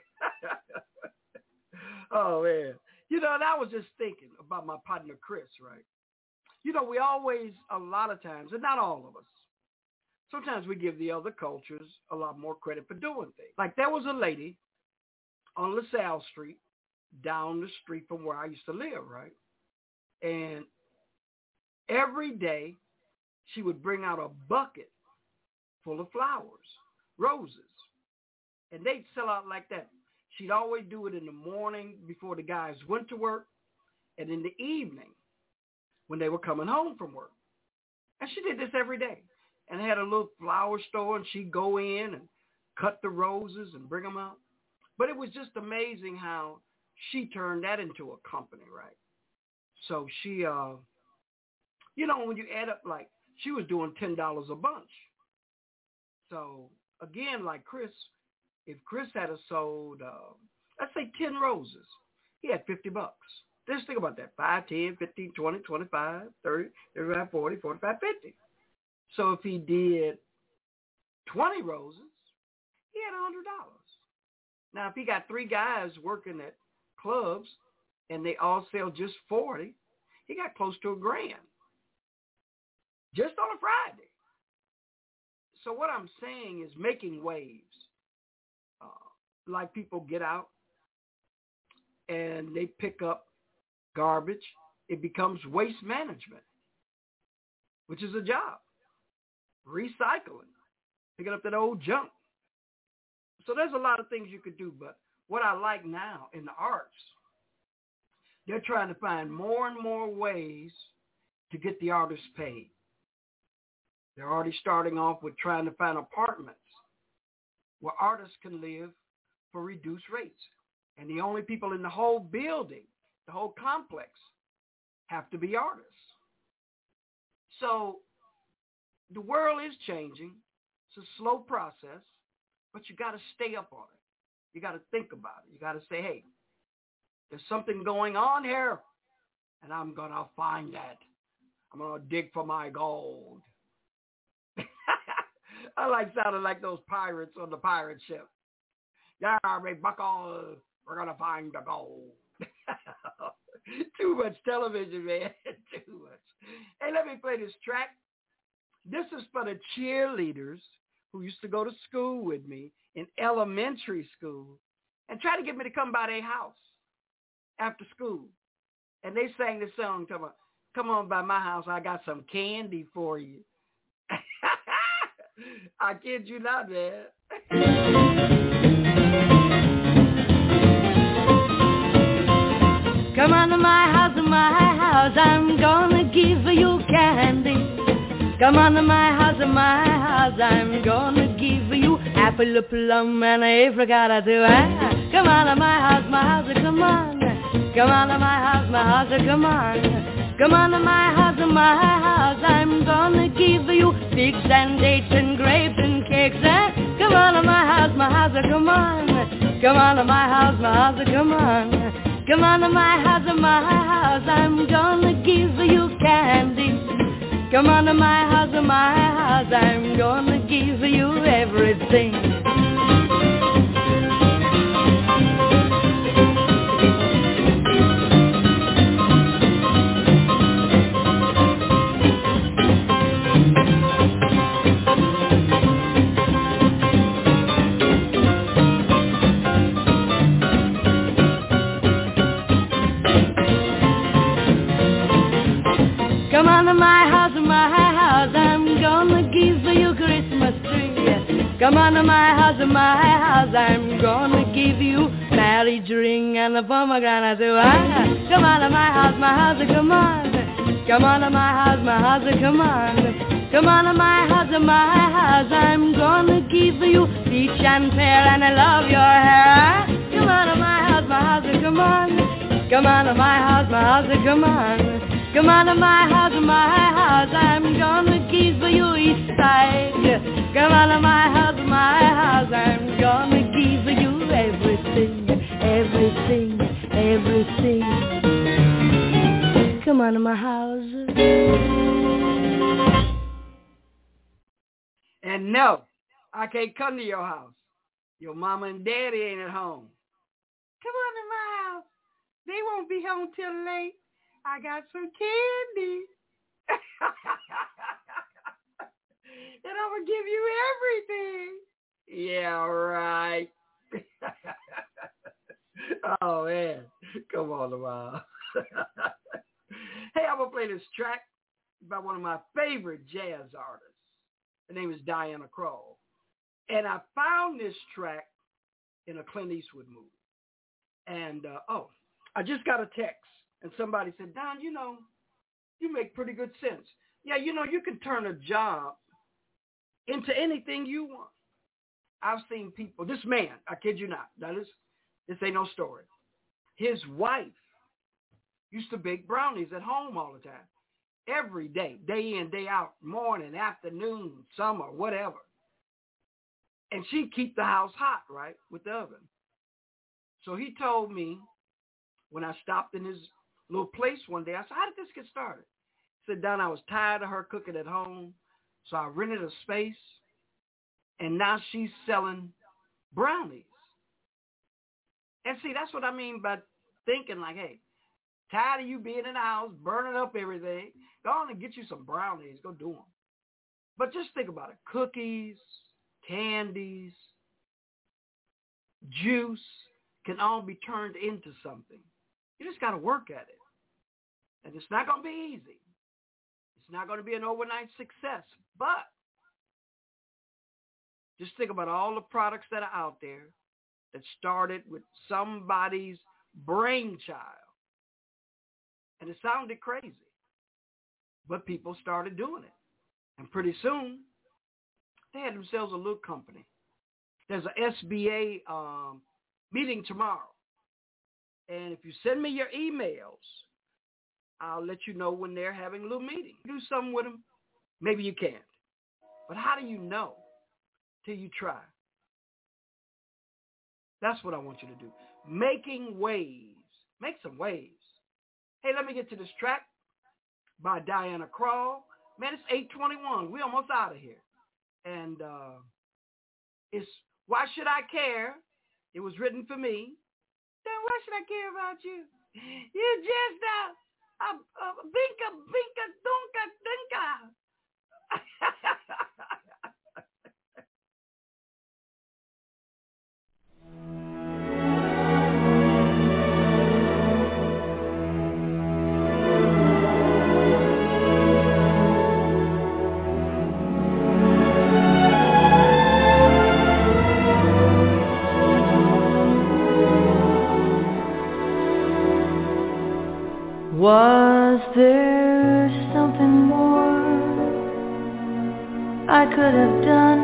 Oh, man. You know, and I was just thinking about my partner, Chris, right? You know, we always, a lot of times, and not all of us, sometimes we give the other cultures a lot more credit for doing things. Like there was a lady on LaSalle Street, down the street from where I used to live, right? And every day she would bring out a bucket full of flowers, roses, and they'd sell out like that. She'd always do it in the morning before the guys went to work and in the evening when they were coming home from work. And she did this every day. And had a little flower store, and she'd go in and cut the roses and bring them out. But it was just amazing how she turned that into a company, right? So she, you know, when you add up, like, she was doing $10 a bunch. So, again, like Chris, if Chris had sold, let's say 10 roses, he had $50. Just think about that, 5, 10, 15, 20, 25, 30, 35, 40, 45, 50. So if he did 20 roses, he had $100. Now, if he got 3 guys working at clubs and they all sell just 40, he got close to $1,000 just on a Friday. So what I'm saying is making waves. Like people get out and they pick up garbage. It becomes waste management, which is a job. Recycling, picking up that old junk. So there's a lot of things you could do, but what I like now in the arts, they're trying to find more and more ways to get the artists paid. They're already starting off with trying to find apartments where artists can live for reduced rates. And the only people in the whole building, the whole complex, have to be artists. So the world is changing. It's a slow process, but you got to stay up on it. You got to think about it. You got to say, hey, there's something going on here, and I'm going to find that. I'm going to dig for my gold. I like sounding like those pirates on the pirate ship. Yeah, big buckle, we're going to find the gold. Too much television, man. Too much. Hey, let me play this track. This is for the cheerleaders who used to go to school with me in elementary school and try to get me to come by their house after school. And they sang this song, talking about, come on by my house, I got some candy for you. I kid you not, man. Come on to my house, I'm gonna give you candy. Come on to my house, I'm gonna give you apple, a plum, and a apricot too. Come on to my house, come on. Come on to my house, come on. Come on to my house, I'm gonna give you figs and dates and grapes and cakes. Come on to my house, come on. Come on to my house, come on. Come on to my house, I'm gonna give you candy. Come on to my house, I'm gonna give you everything. Come on to my house, I'm gonna give you Christmas tree. Come on to my house, I'm gonna give you marriage ring and a pomegranate too. Come on to my house, come on. Come on to my house, come on. Come on to my house, I'm gonna give you peach and pear and I love your hair. Come on to my house, come on. Come on to my house, come on. Come on to my house, I'm gonna give you east side. Come on to my house, I'm gonna give you everything, everything, everything. Come on to my house. And no, I can't come to your house. Your mama and daddy ain't at home. Come on to my house. They won't be home till late. I got some candy. And I'm going to give you everything. Yeah, right. Oh, man. Come on, Lamar. Hey, I'm going to play this track by one of my favorite jazz artists. Her name is Diana Krall. And I found this track in a Clint Eastwood movie. And, I just got a text. And somebody said, Don, you make pretty good sense. Yeah, you can turn a job into anything you want. I've seen people, this man, I kid you not, this ain't no story. His wife used to bake brownies at home all the time. Every day, day in, day out, morning, afternoon, summer, whatever. And she'd keep the house hot, right, with the oven. So he told me when I stopped in his little place one day, I said, how did this get started? He said, Don, I was tired of her cooking at home, so I rented a space, and now she's selling brownies. And see, that's what I mean by thinking like, hey, tired of you being in the house, burning up everything, go on and get you some brownies, go do them. But just think about it, cookies, candies, juice can all be turned into something. You just got to work at it. And it's not going to be easy. It's not going to be an overnight success. But just think about all the products that are out there that started with somebody's brainchild. And it sounded crazy. But people started doing it. And pretty soon, they had themselves a little company. There's an SBA meeting tomorrow. And if you send me your emails, I'll let you know when they're having a little meeting. Do something with them. Maybe you can't. But how do you know till you try? That's what I want you to do. Making waves. Make some waves. Hey, let me get to this track by Diana Krall. Man, it's 8:21. We're almost out of here. And it's Why Should I Care? It was written for me. Then why should I care about you? You're just a binka, binka, dunka, dinka. Was there something more I could have done?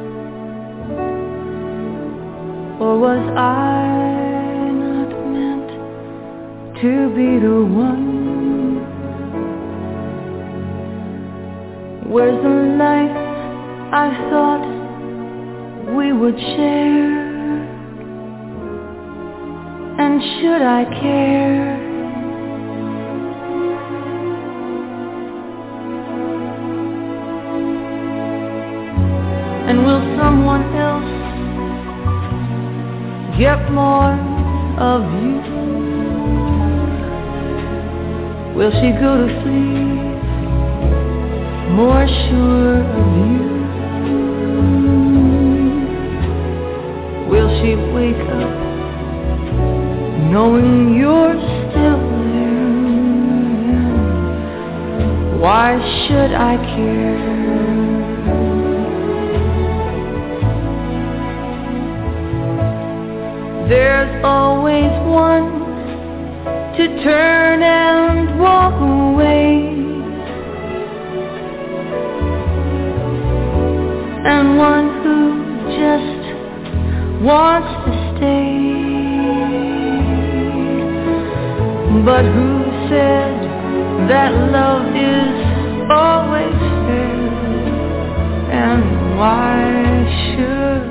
Or was I not meant to be the one? Where's the life I thought we would share? And should I care? And will someone else get more of you? Will she go to sleep more sure of you? Will she wake up knowing you're still there? Why should I care? There's always one to turn and walk away, and one who just wants to stay. But who said that love is always fair? And why should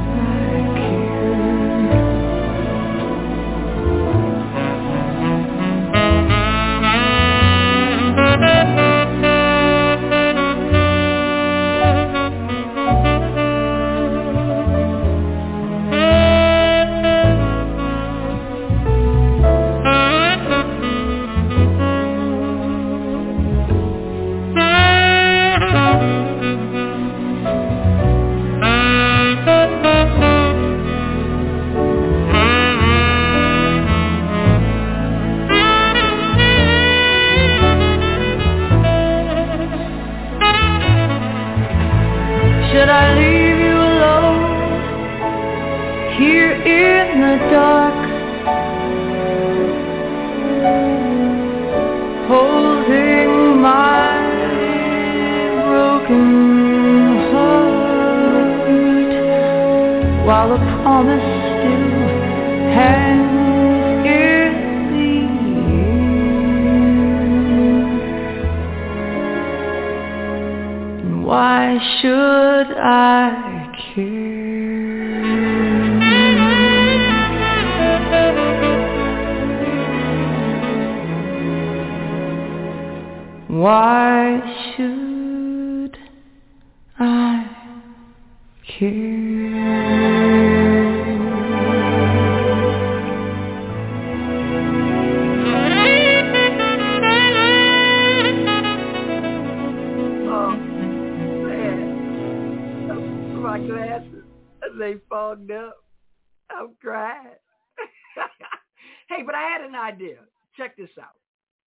check this out.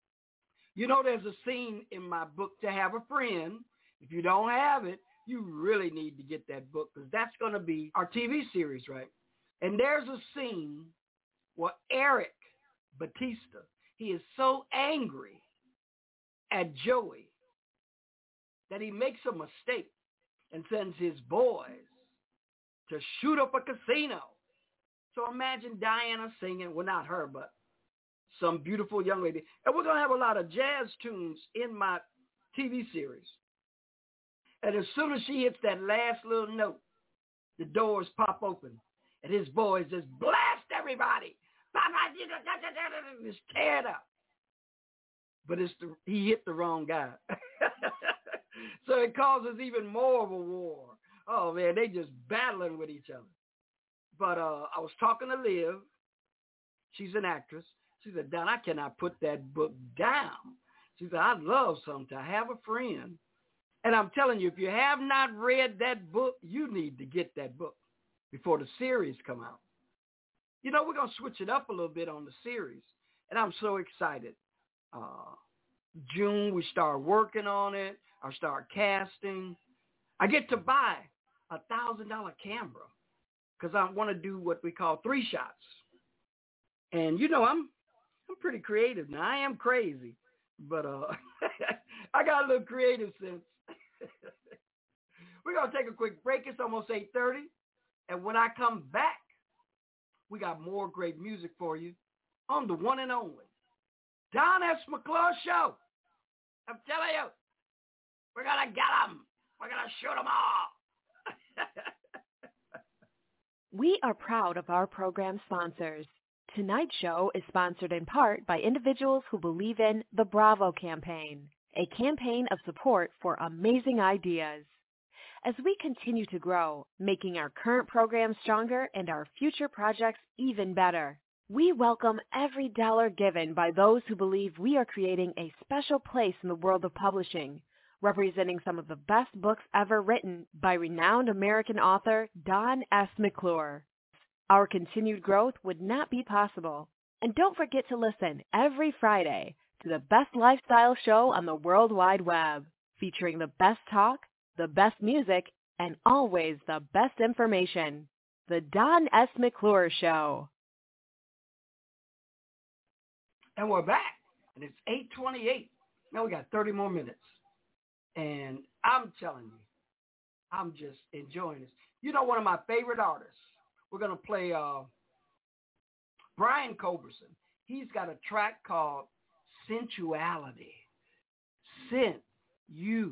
You know, there's a scene in my book, To Have a Friend. If you don't have it, you really need to get that book, because that's going to be our TV series, right? And there's a scene where Eric Batista, he is so angry at Joey that he makes a mistake and sends his boys to shoot up a casino. So imagine Diana singing, well, not her, but some beautiful young lady. And we're going to have a lot of jazz tunes in my TV series. And as soon as she hits that last little note, the doors pop open and his boys just blast everybody. Just tear it up. but he hit the wrong guy. So it causes even more of a war. Oh, man, they just battling with each other. But I was talking to Liv. She's an actress. She said, Don, I cannot put that book down. She said, I'd love something. I have a friend. And I'm telling you, if you have not read that book, you need to get that book before the series come out. You know, we're going to switch it up a little bit on the series. And I'm so excited. June, we start working on it. I start casting. I get to buy a $1,000 camera because I want to do what we call 3 shots. And, you know, I'm pretty creative now. I am crazy, but I got a little creative sense. We're going to take a quick break. It's almost 8:30. And when I come back, we got more great music for you on the one and only Don S. McClure Show. I'm telling you, we're going to get them. We're going to shoot them all. We are proud of our program sponsors. Tonight's show is sponsored in part by individuals who believe in the Bravo campaign, a campaign of support for amazing ideas. As we continue to grow, making our current program stronger and our future projects even better, we welcome every dollar given by those who believe we are creating a special place in the world of publishing, representing some of the best books ever written by renowned American author Don S. McClure. Our continued growth would not be possible. And don't forget to listen every Friday to the best lifestyle show on the World Wide Web, featuring the best talk, the best music, and always the best information. The Don S. McClure Show. And we're back. And it's 8:28. Now we got 30 more minutes. And I'm telling you, I'm just enjoying this. You know, one of my favorite artists, we're going to play Brian Culberson. He's got a track called Sensuality. Sensuality.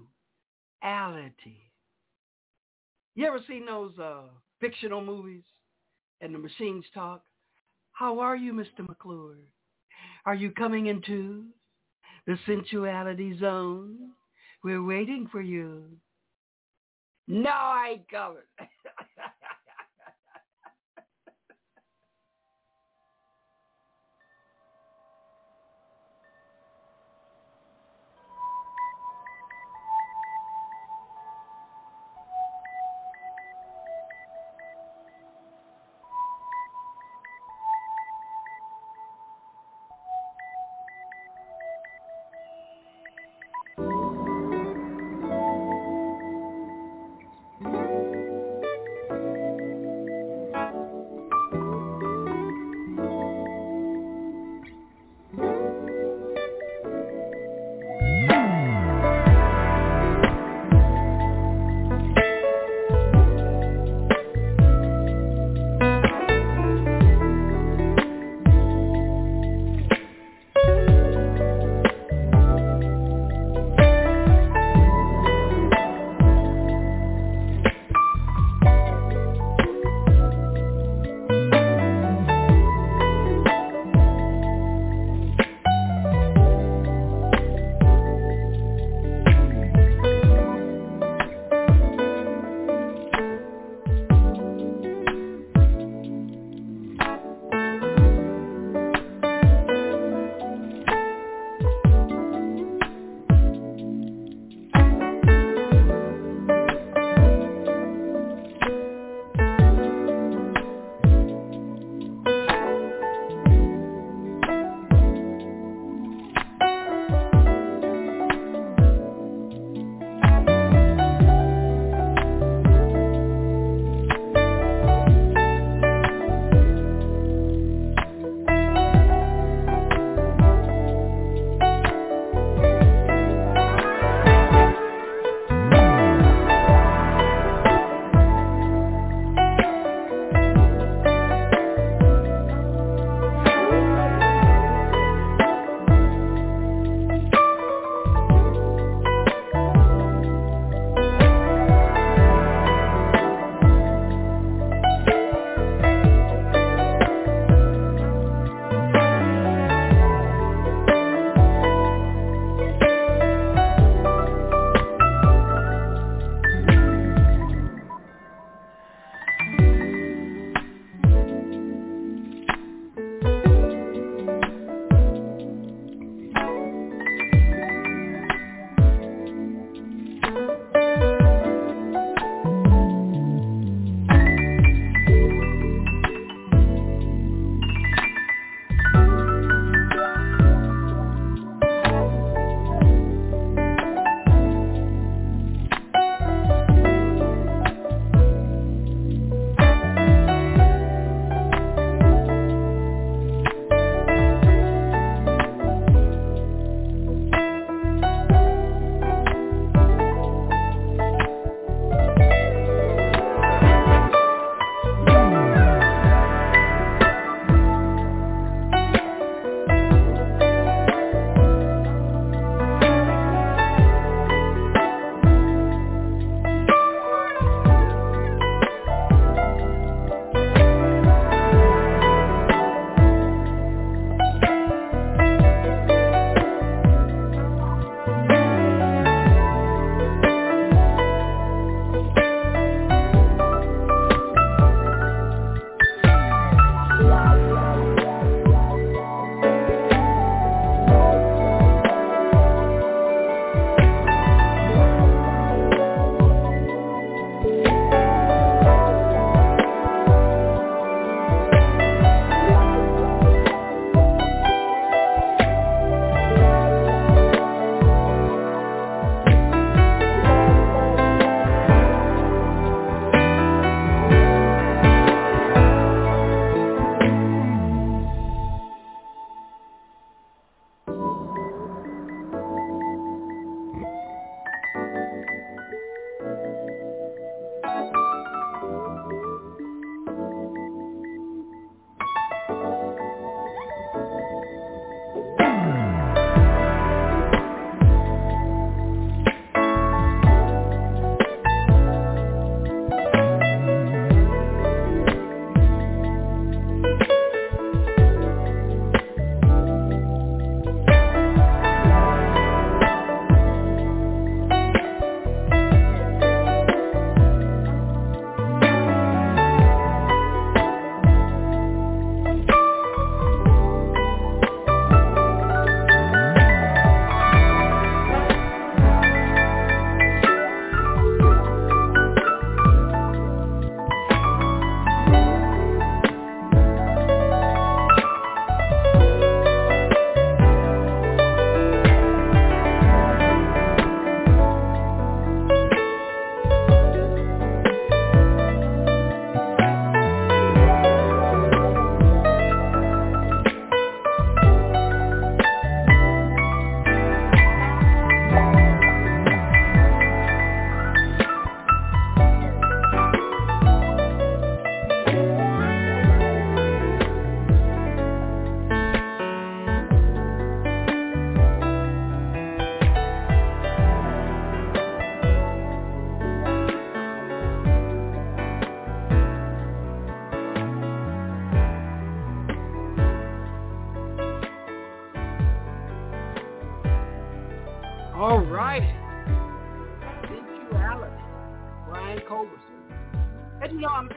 You ever seen those fictional movies and the machines talk? How are you, Mr. McClure? Are you coming into the sensuality zone? We're waiting for you. No, I ain't coming.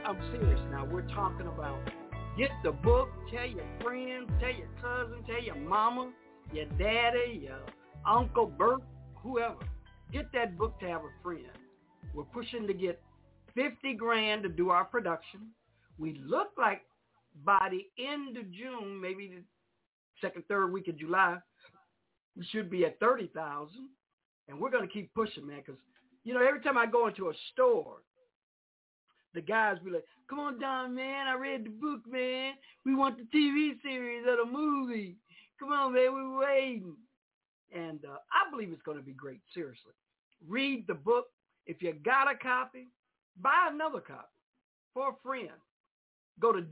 I'm serious now. We're talking about get the book, tell your friends, tell your cousin, tell your mama, your daddy, your Uncle Bert, whoever. Get that book to have a friend. We're pushing to get $50,000 to do our production. We look like by the end of June, maybe the second, third week of July, we should be at $30,000. And we're going to keep pushing, man, because, you know, every time I go into a store, the guys be like, come on, Don, man, I read the book, man. We want the TV series or the movie. Come on, man, we're waiting. And I believe it's going to be great, seriously. Read the book. If you got a copy, buy another copy for a friend. Go to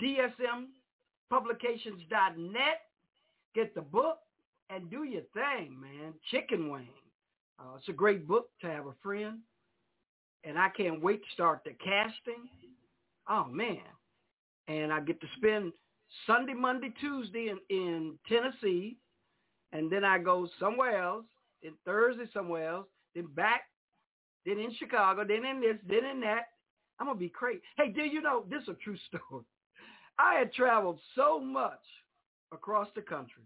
dsmpublications.net, get the book, and do your thing, man. Chicken Wing. It's a great book to have a friend. And I can't wait to start the casting. Oh, man. And I get to spend Sunday, Monday, Tuesday in Tennessee. And then I go somewhere else. Then Thursday somewhere else. Then back. Then in Chicago. Then in this. Then in that. I'm going to be crazy. Hey, do you know, this is a true story. I had traveled so much across the country.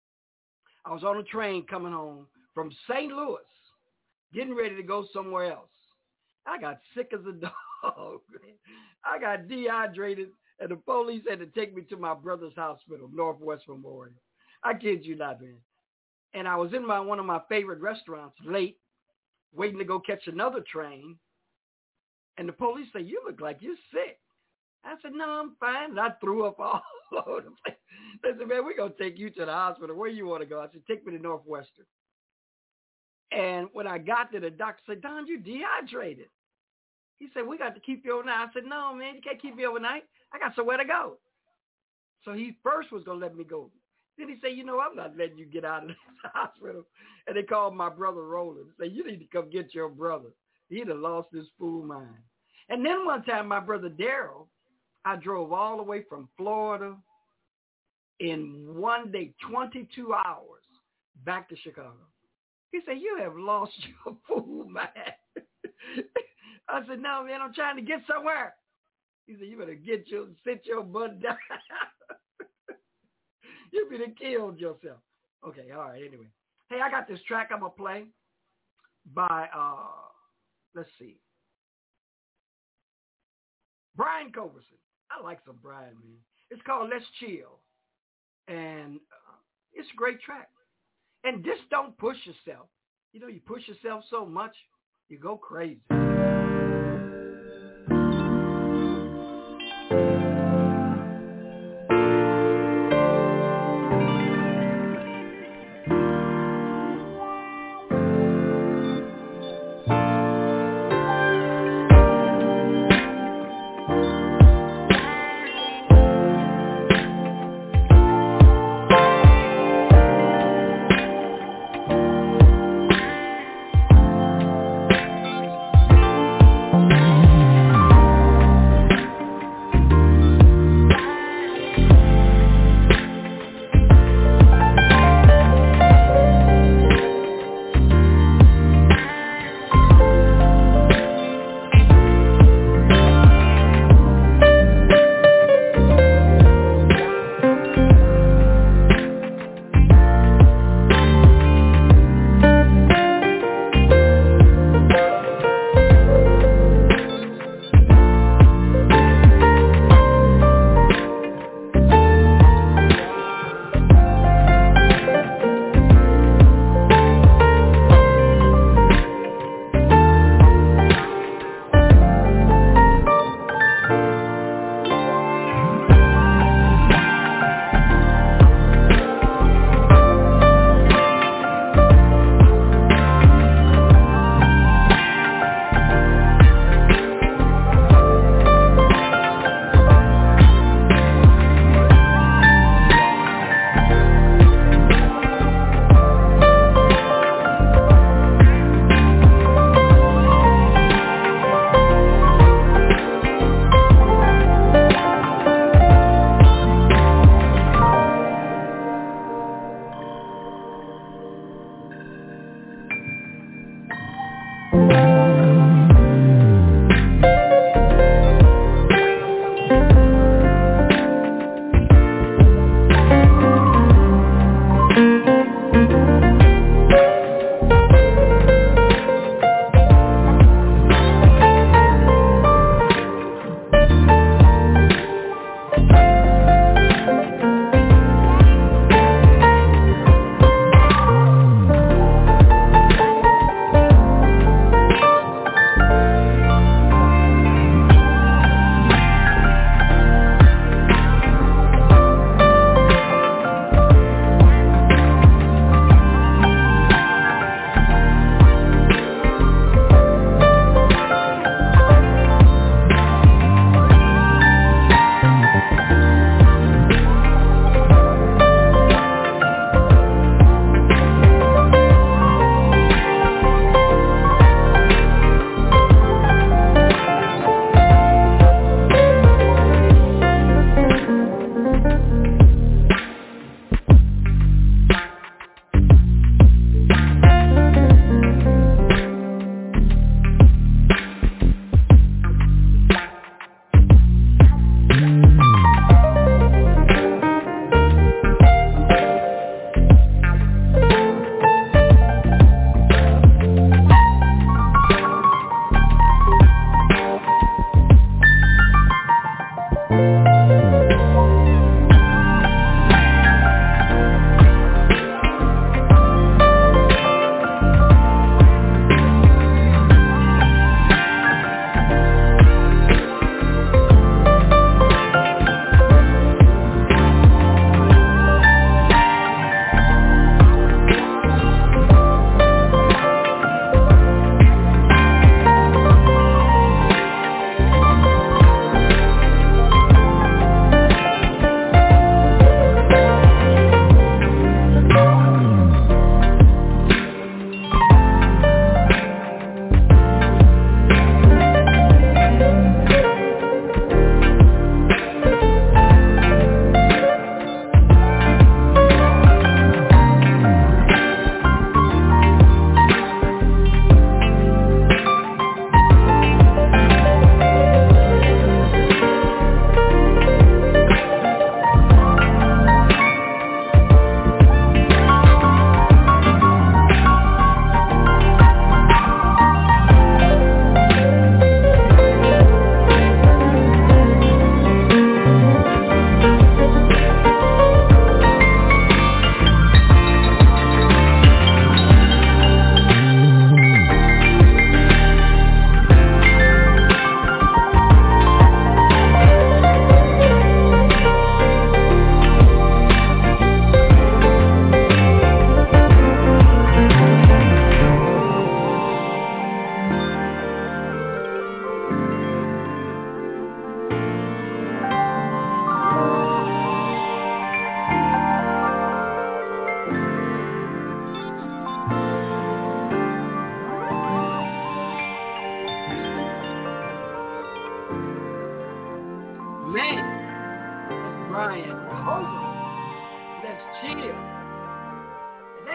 I was on a train coming home from St. Louis, getting ready to go somewhere else. I got sick as a dog. I got dehydrated, and the police had to take me to my brother's hospital, Northwest Memorial. I kid you not, man. And I was in one of my favorite restaurants late, waiting to go catch another train. And the police say, you look like you're sick. I said, no, I'm fine. And I threw up all over the place. They said, man, we're going to take you to the hospital. Where you want to go? I said, take me to Northwestern. And when I got there, the doctor said, Don, you dehydrated. He said, we got to keep you overnight. I said, no, man, you can't keep me overnight. I got somewhere to go. So he first was going to let me go. Then he said, you know, I'm not letting you get out of this hospital. And they called my brother Roland and said, you need to come get your brother. He'd have lost his fool mind. And then one time, my brother Daryl, I drove all the way from Florida in one day, 22 hours, back to Chicago. He said, you have lost your fool mind. I said, no, man, I'm trying to get somewhere. He said, you better sit your butt down. You better killed yourself. Okay, all right, anyway. Hey, I got this track I'm going to play by, let's see, Brian Culbertson. I like some Brian, man. It's called Let's Chill. And it's a great track. And just don't push yourself. You know, you push yourself so much, you go crazy.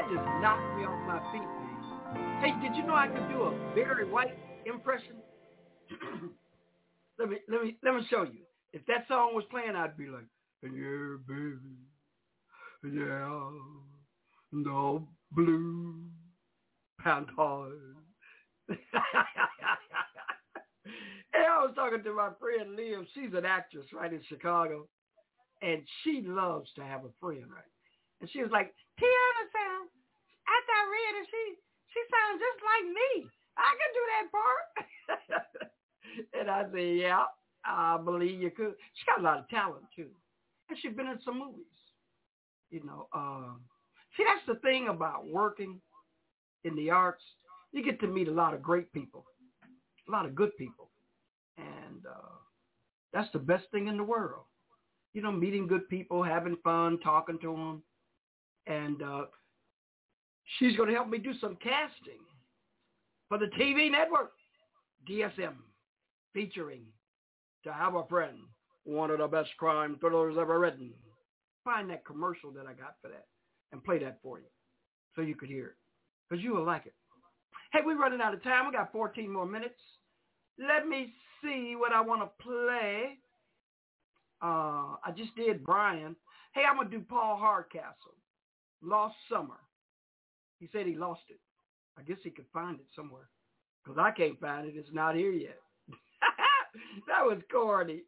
That just knocked me off my feet, man. Hey, did you know I could do a Barry White impression? Let me show you. If that song was playing, I'd be like, yeah, baby, yeah, no blue panthers. And I was talking to my friend Liam. She's an actress right in Chicago, and she loves to have a friend, right? And she was like, Tiana sounds, after I read it, she sounds just like me. I can do that part. And I said, yeah, I believe you could. She got a lot of talent, too. And she's been in some movies. You know, see, that's the thing about working in the arts. You get to meet a lot of great people, a lot of good people. And that's the best thing in the world. You know, meeting good people, having fun, talking to them. And she's going to help me do some casting for the TV network, DSM, featuring To Have a Friend, one of the best crime thrillers ever written. Find that commercial that I got for that and play that for you so you could hear it, because you will like it. Hey, we're running out of time. We got 14 more minutes. Let me see what I want to play. I just did Brian. Hey, I'm going to do Paul Hardcastle, Lost Summer. He said he lost it. I guess he could find it somewhere, because I can't find it. It's not here yet. That was corny.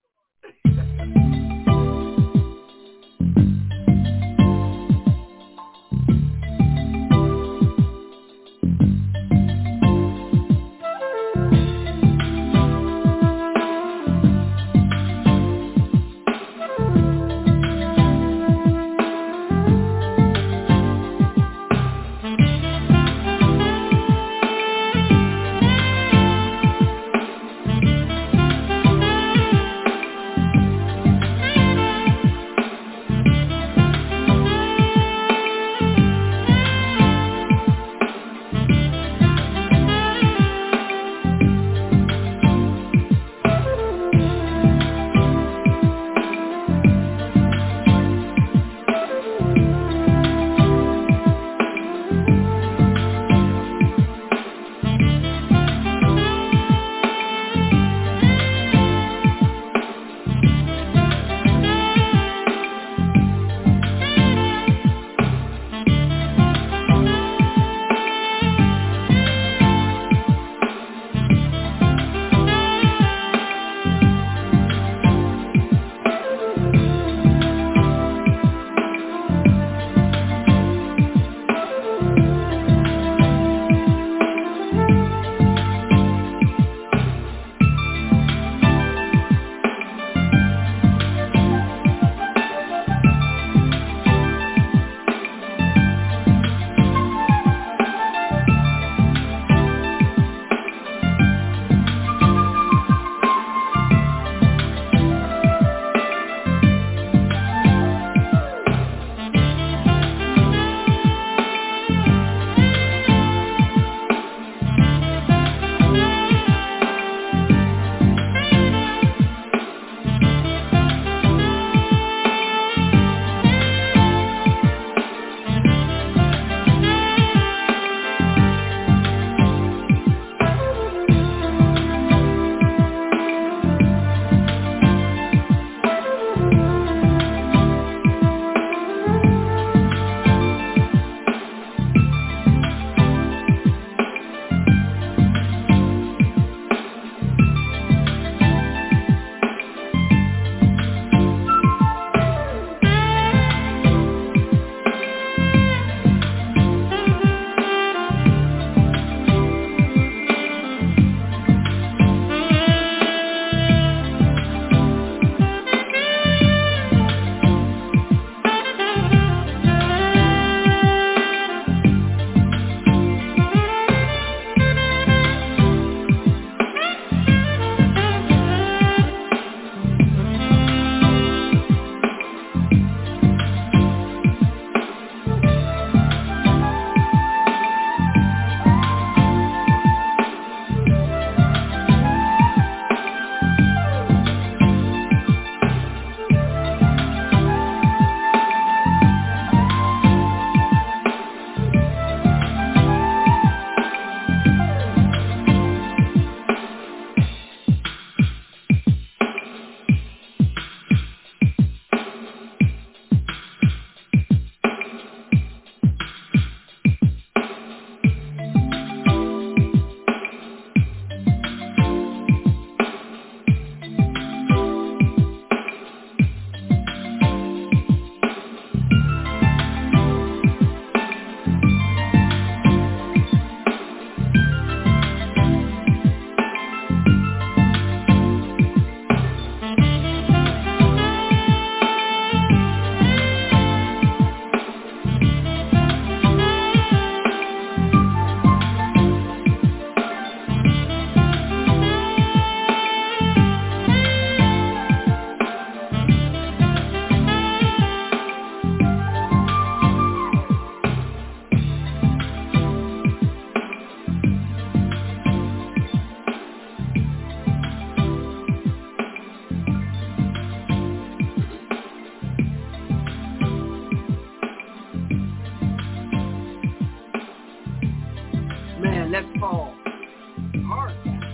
Let's fall hard.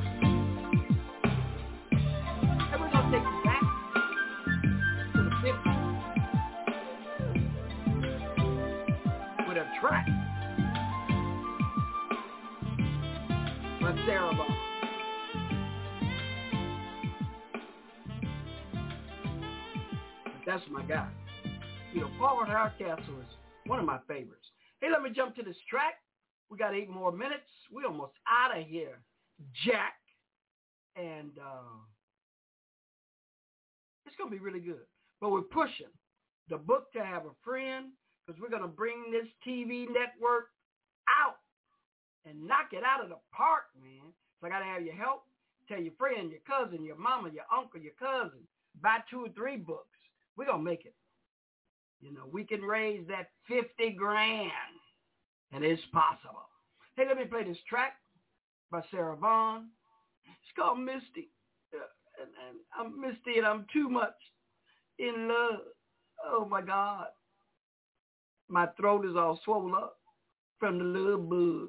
And we're going to take you back to the 50s with a track by Sarah Vaughan. That's my guy. You know, Paul Hardcastle is one of my favorites. Hey, let me jump to this track. We got 8 more minutes. We're almost out of here, Jack. And it's going to be really good. But we're pushing the book to have a friend because we're going to bring this TV network out and knock it out of the park, man. So I got to have your help. Tell your friend, your cousin, your mama, your uncle, your cousin. Buy 2 or 3 books. We're going to make it. You know, we can raise that $50,000, and it's possible. Hey, let me play this track by Sarah Vaughan. It's called Misty. And I'm Misty, and I'm too much in love. Oh, my God. My throat is all swollen up from the love bug.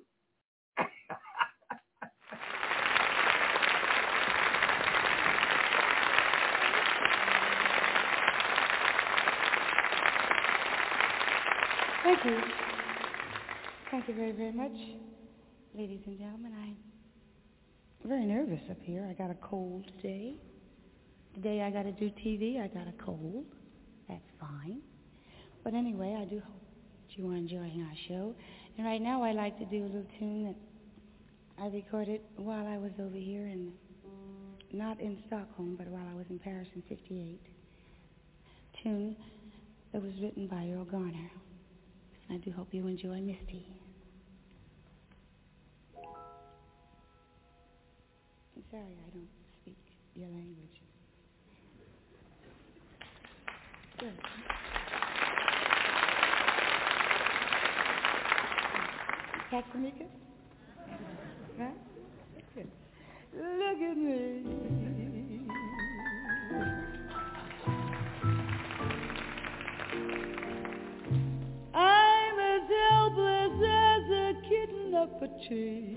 Thank you. Thank you very, very much. Ladies and gentlemen, I'm very nervous up here. I got a cold today. Today I got to do TV. I got a cold. That's fine. But anyway, I do hope that you are enjoying our show. And right now I'd like to do a little tune that I recorded while I was over here not in Stockholm, but while I was in Paris in '58. Tune that was written by Earl Garner. I do hope you enjoy Misty. I'm sorry I don't speak your language. Good. Caxamica? Huh? Good. Look at me. I'm as helpless as a kitten up a tree.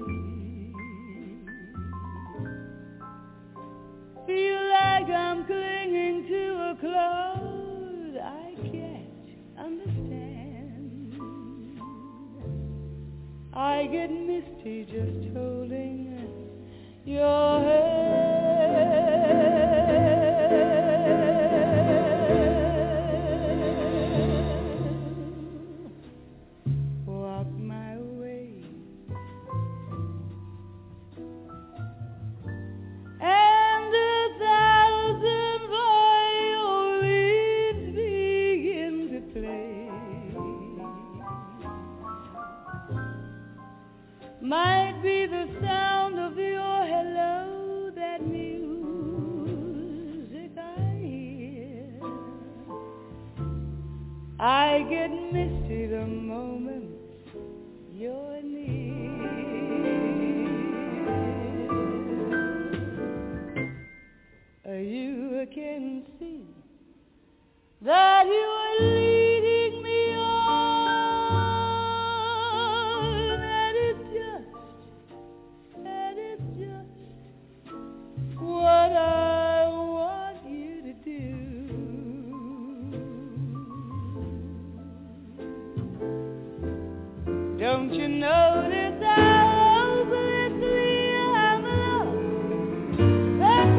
Feel like I'm clinging to a cloud I can't understand. I get misty just holding your hand. Walk my way, and 1,000 violins begin to play. Might be the sound of your hello, that music I hear. I get misty the moment you're near. You can see that you are leading me on, and it's just what I want you to do. Don't you notice how hopelessly I'm lost? That's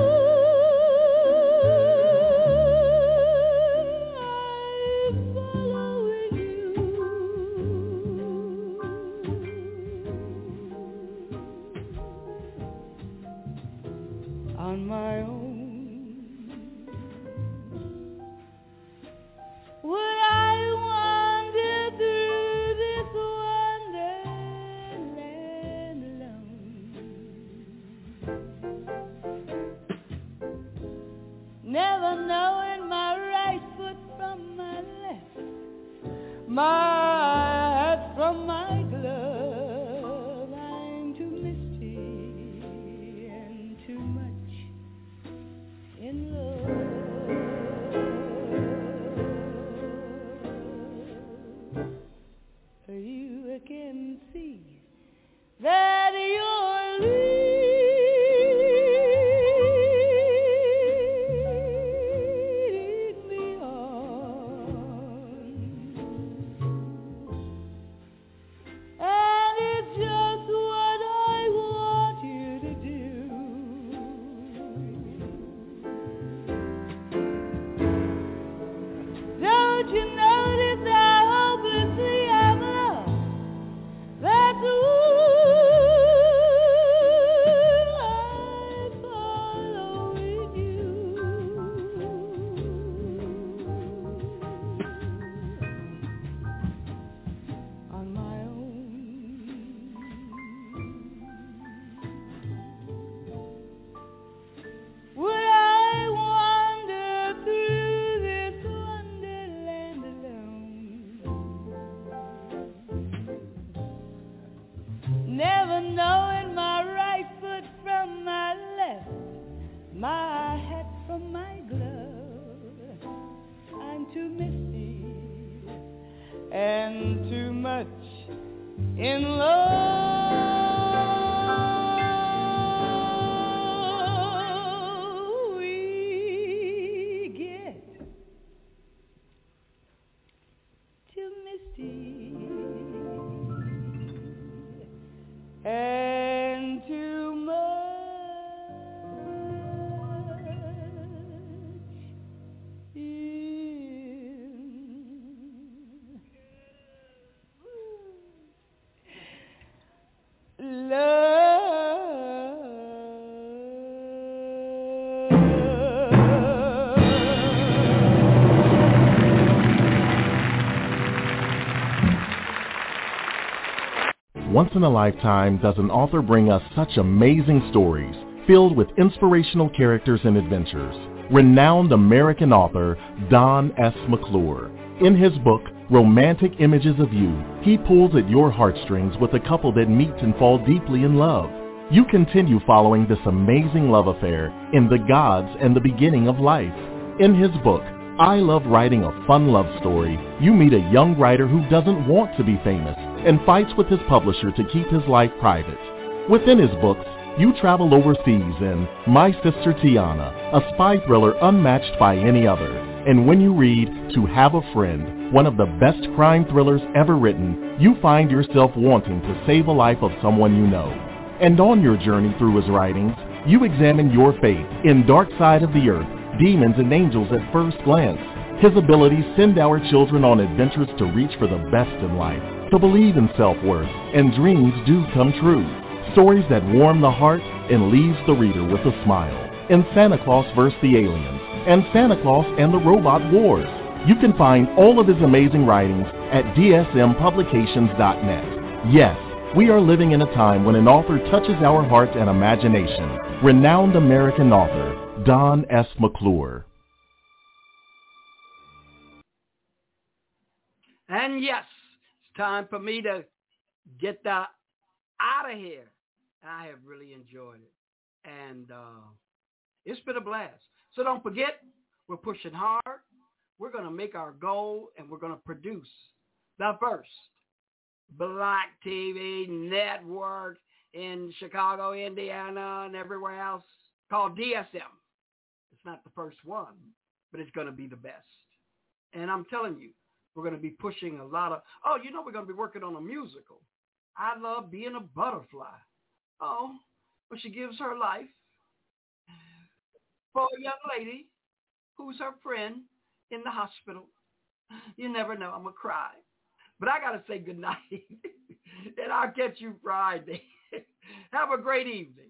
I'm following you on my own. Would I wander through this wonderland alone? Never knowing my right foot from my left, my hat from my glove. I'm too misty and too much in love. You can see that and too much in love. We get too misty and too much in Once in a lifetime does an author bring us such amazing stories filled with inspirational characters and adventures. Renowned American author Don S. McClure. In his book, Romantic Images of You, he pulls at your heartstrings with a couple that meet and fall deeply in love. You continue following this amazing love affair in The Gods and the Beginning of Life. In his book, I Love Writing a Fun Love Story, you meet a young writer who doesn't want to be famous and fights with his publisher to keep his life private. Within his books, you travel overseas in My Sister Tiana, a spy thriller unmatched by any other. And when you read To Have a Friend, one of the best crime thrillers ever written, you find yourself wanting to save a life of someone you know. And on your journey through his writings, you examine your faith in Dark Side of the Earth, Demons and Angels at First Glance. His abilities send our children on adventures to reach for the best in life, to believe in self-worth, and dreams do come true. Stories that warm the heart and leaves the reader with a smile. In Santa Claus vs. the Aliens and Santa Claus and the Robot Wars. You can find all of his amazing writings at dsmpublications.net. Yes, we are living in a time when an author touches our heart and imagination. Renowned American author Don S. McClure. And yes, it's time for me to get out of here. I have really enjoyed it. And it's been a blast. So don't forget, we're pushing hard. We're going to make our goal, and we're going to produce the first black TV network in Chicago, Indiana, and everywhere else called DSM. It's not the first one, but it's going to be the best. And I'm telling you, we're going to be pushing a lot of, we're going to be working on a musical. I Love Being a Butterfly. Oh, well, she gives her life for a young lady who's her friend in the hospital. You never know. I'm going to cry. But I got to say goodnight. And I'll catch you Friday. Have a great evening.